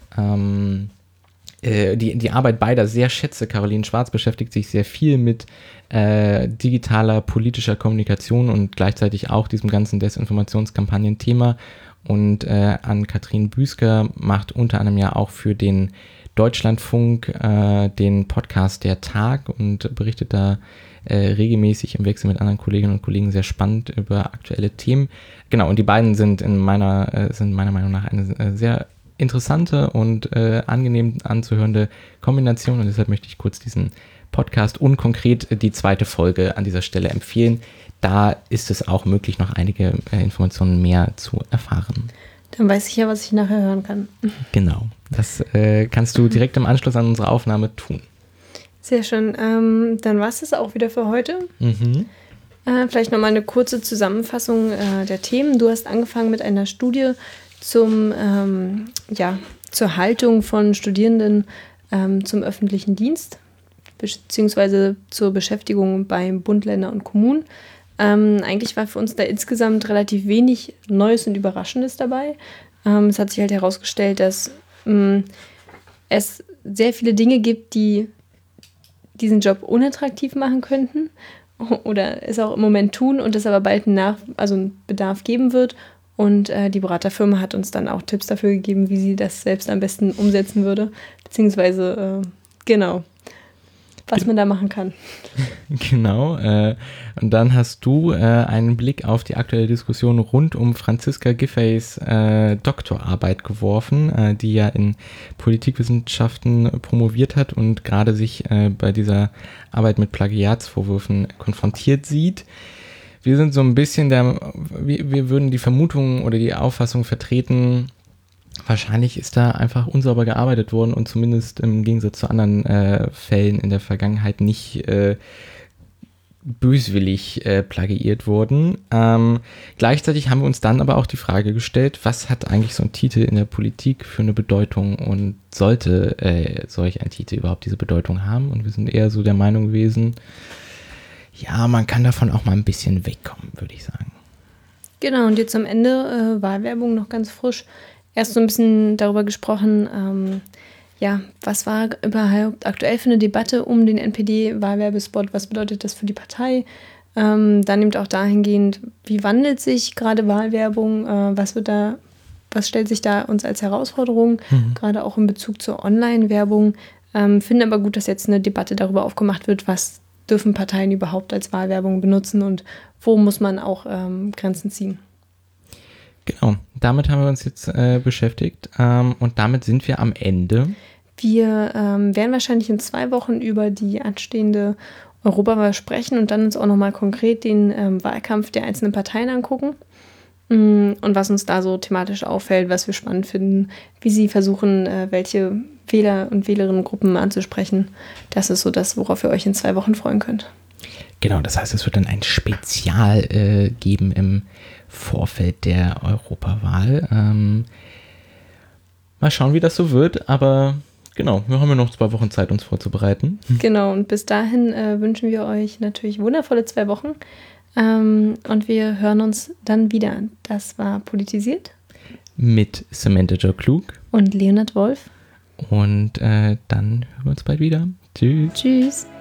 ähm, äh, die, die Arbeit beider sehr schätze, Caroline Schwarz beschäftigt sich sehr viel mit äh, digitaler politischer Kommunikation und gleichzeitig auch diesem ganzen Desinformationskampagnen-Thema. Und äh, Ann-Kathrin Büsker macht unter anderem ja auch für den Deutschlandfunk äh, den Podcast Der Tag und berichtet da äh, regelmäßig im Wechsel mit anderen Kolleginnen und Kollegen sehr spannend über aktuelle Themen. Genau, und die beiden sind in meiner, äh, sind meiner Meinung nach eine äh, sehr interessante und äh, angenehm anzuhörende Kombination und deshalb möchte ich kurz diesen Podcast und konkret die zweite Folge an dieser Stelle empfehlen. Da ist es auch möglich, noch einige äh, Informationen mehr zu erfahren. Dann weiß ich ja, was ich nachher hören kann. Genau, das äh, kannst du direkt im Anschluss an unsere Aufnahme tun. Sehr schön. Ähm, dann war es das auch wieder für heute. Mhm. Äh, vielleicht nochmal eine kurze Zusammenfassung äh, der Themen. Du hast angefangen mit einer Studie zum, ähm, ja, zur Haltung von Studierenden ähm, zum öffentlichen Dienst, beziehungsweise zur Beschäftigung beim Bund, Länder und Kommunen. Ähm, eigentlich war für uns da insgesamt relativ wenig Neues und Überraschendes dabei. Ähm, es hat sich halt herausgestellt, dass ähm, es sehr viele Dinge gibt, die diesen Job unattraktiv machen könnten oder es auch im Moment tun und es aber bald einen, Nach- also einen Bedarf geben wird. Und äh, die Beraterfirma hat uns dann auch Tipps dafür gegeben, wie sie das selbst am besten umsetzen würde, beziehungsweise äh, genau, was man da machen kann. Genau, äh, und dann hast du äh, einen Blick auf die aktuelle Diskussion rund um Franziska Giffey's äh, Doktorarbeit geworfen, äh, die ja in Politikwissenschaften promoviert hat und gerade sich äh, bei dieser Arbeit mit Plagiatsvorwürfen konfrontiert sieht. Wir sind so ein bisschen der, wir, wir würden die Vermutung oder die Auffassung vertreten, wahrscheinlich ist da einfach unsauber gearbeitet worden und zumindest im Gegensatz zu anderen äh, Fällen in der Vergangenheit nicht äh, böswillig äh, plagiiert worden. Ähm, gleichzeitig haben wir uns dann aber auch die Frage gestellt, was hat eigentlich so ein Titel in der Politik für eine Bedeutung und sollte äh, solch ein Titel überhaupt diese Bedeutung haben? Und wir sind eher so der Meinung gewesen, ja, man kann davon auch mal ein bisschen wegkommen, würde ich sagen. Genau, und jetzt am Ende äh, Wahlwerbung noch ganz frisch. Erst so ein bisschen darüber gesprochen, ähm, ja, was war überhaupt aktuell für eine Debatte um den N P D-Wahlwerbespot, was bedeutet das für die Partei? Ähm, dann nimmt auch dahingehend, wie wandelt sich gerade Wahlwerbung, äh, was wird da, was stellt sich da uns als Herausforderung, mhm. gerade auch in Bezug zur Online-Werbung. Ähm, finde aber gut, dass jetzt eine Debatte darüber aufgemacht wird, was dürfen Parteien überhaupt als Wahlwerbung benutzen und wo muss man auch ähm, Grenzen ziehen. Genau, damit haben wir uns jetzt äh, beschäftigt ähm, und damit sind wir am Ende. Wir ähm, werden wahrscheinlich in zwei Wochen über die anstehende Europawahl sprechen und dann uns auch nochmal konkret den ähm, Wahlkampf der einzelnen Parteien angucken mm, und was uns da so thematisch auffällt, was wir spannend finden, wie sie versuchen, äh, welche Wähler- und Wählerinnengruppen anzusprechen. Das ist so das, worauf ihr euch in zwei Wochen freuen könnt. Genau, das heißt, es wird dann ein Spezial äh, geben im Vorfeld der Europawahl. Ähm, mal schauen, wie das so wird, aber genau, wir haben ja noch zwei Wochen Zeit, uns vorzubereiten. Genau, und bis dahin äh, wünschen wir euch natürlich wundervolle zwei Wochen ähm, und wir hören uns dann wieder. Das war Politisiert mit Samantha Jo Klug und Leonhard Wolf Und äh, dann hören wir uns bald wieder. Tschüss. Tschüss.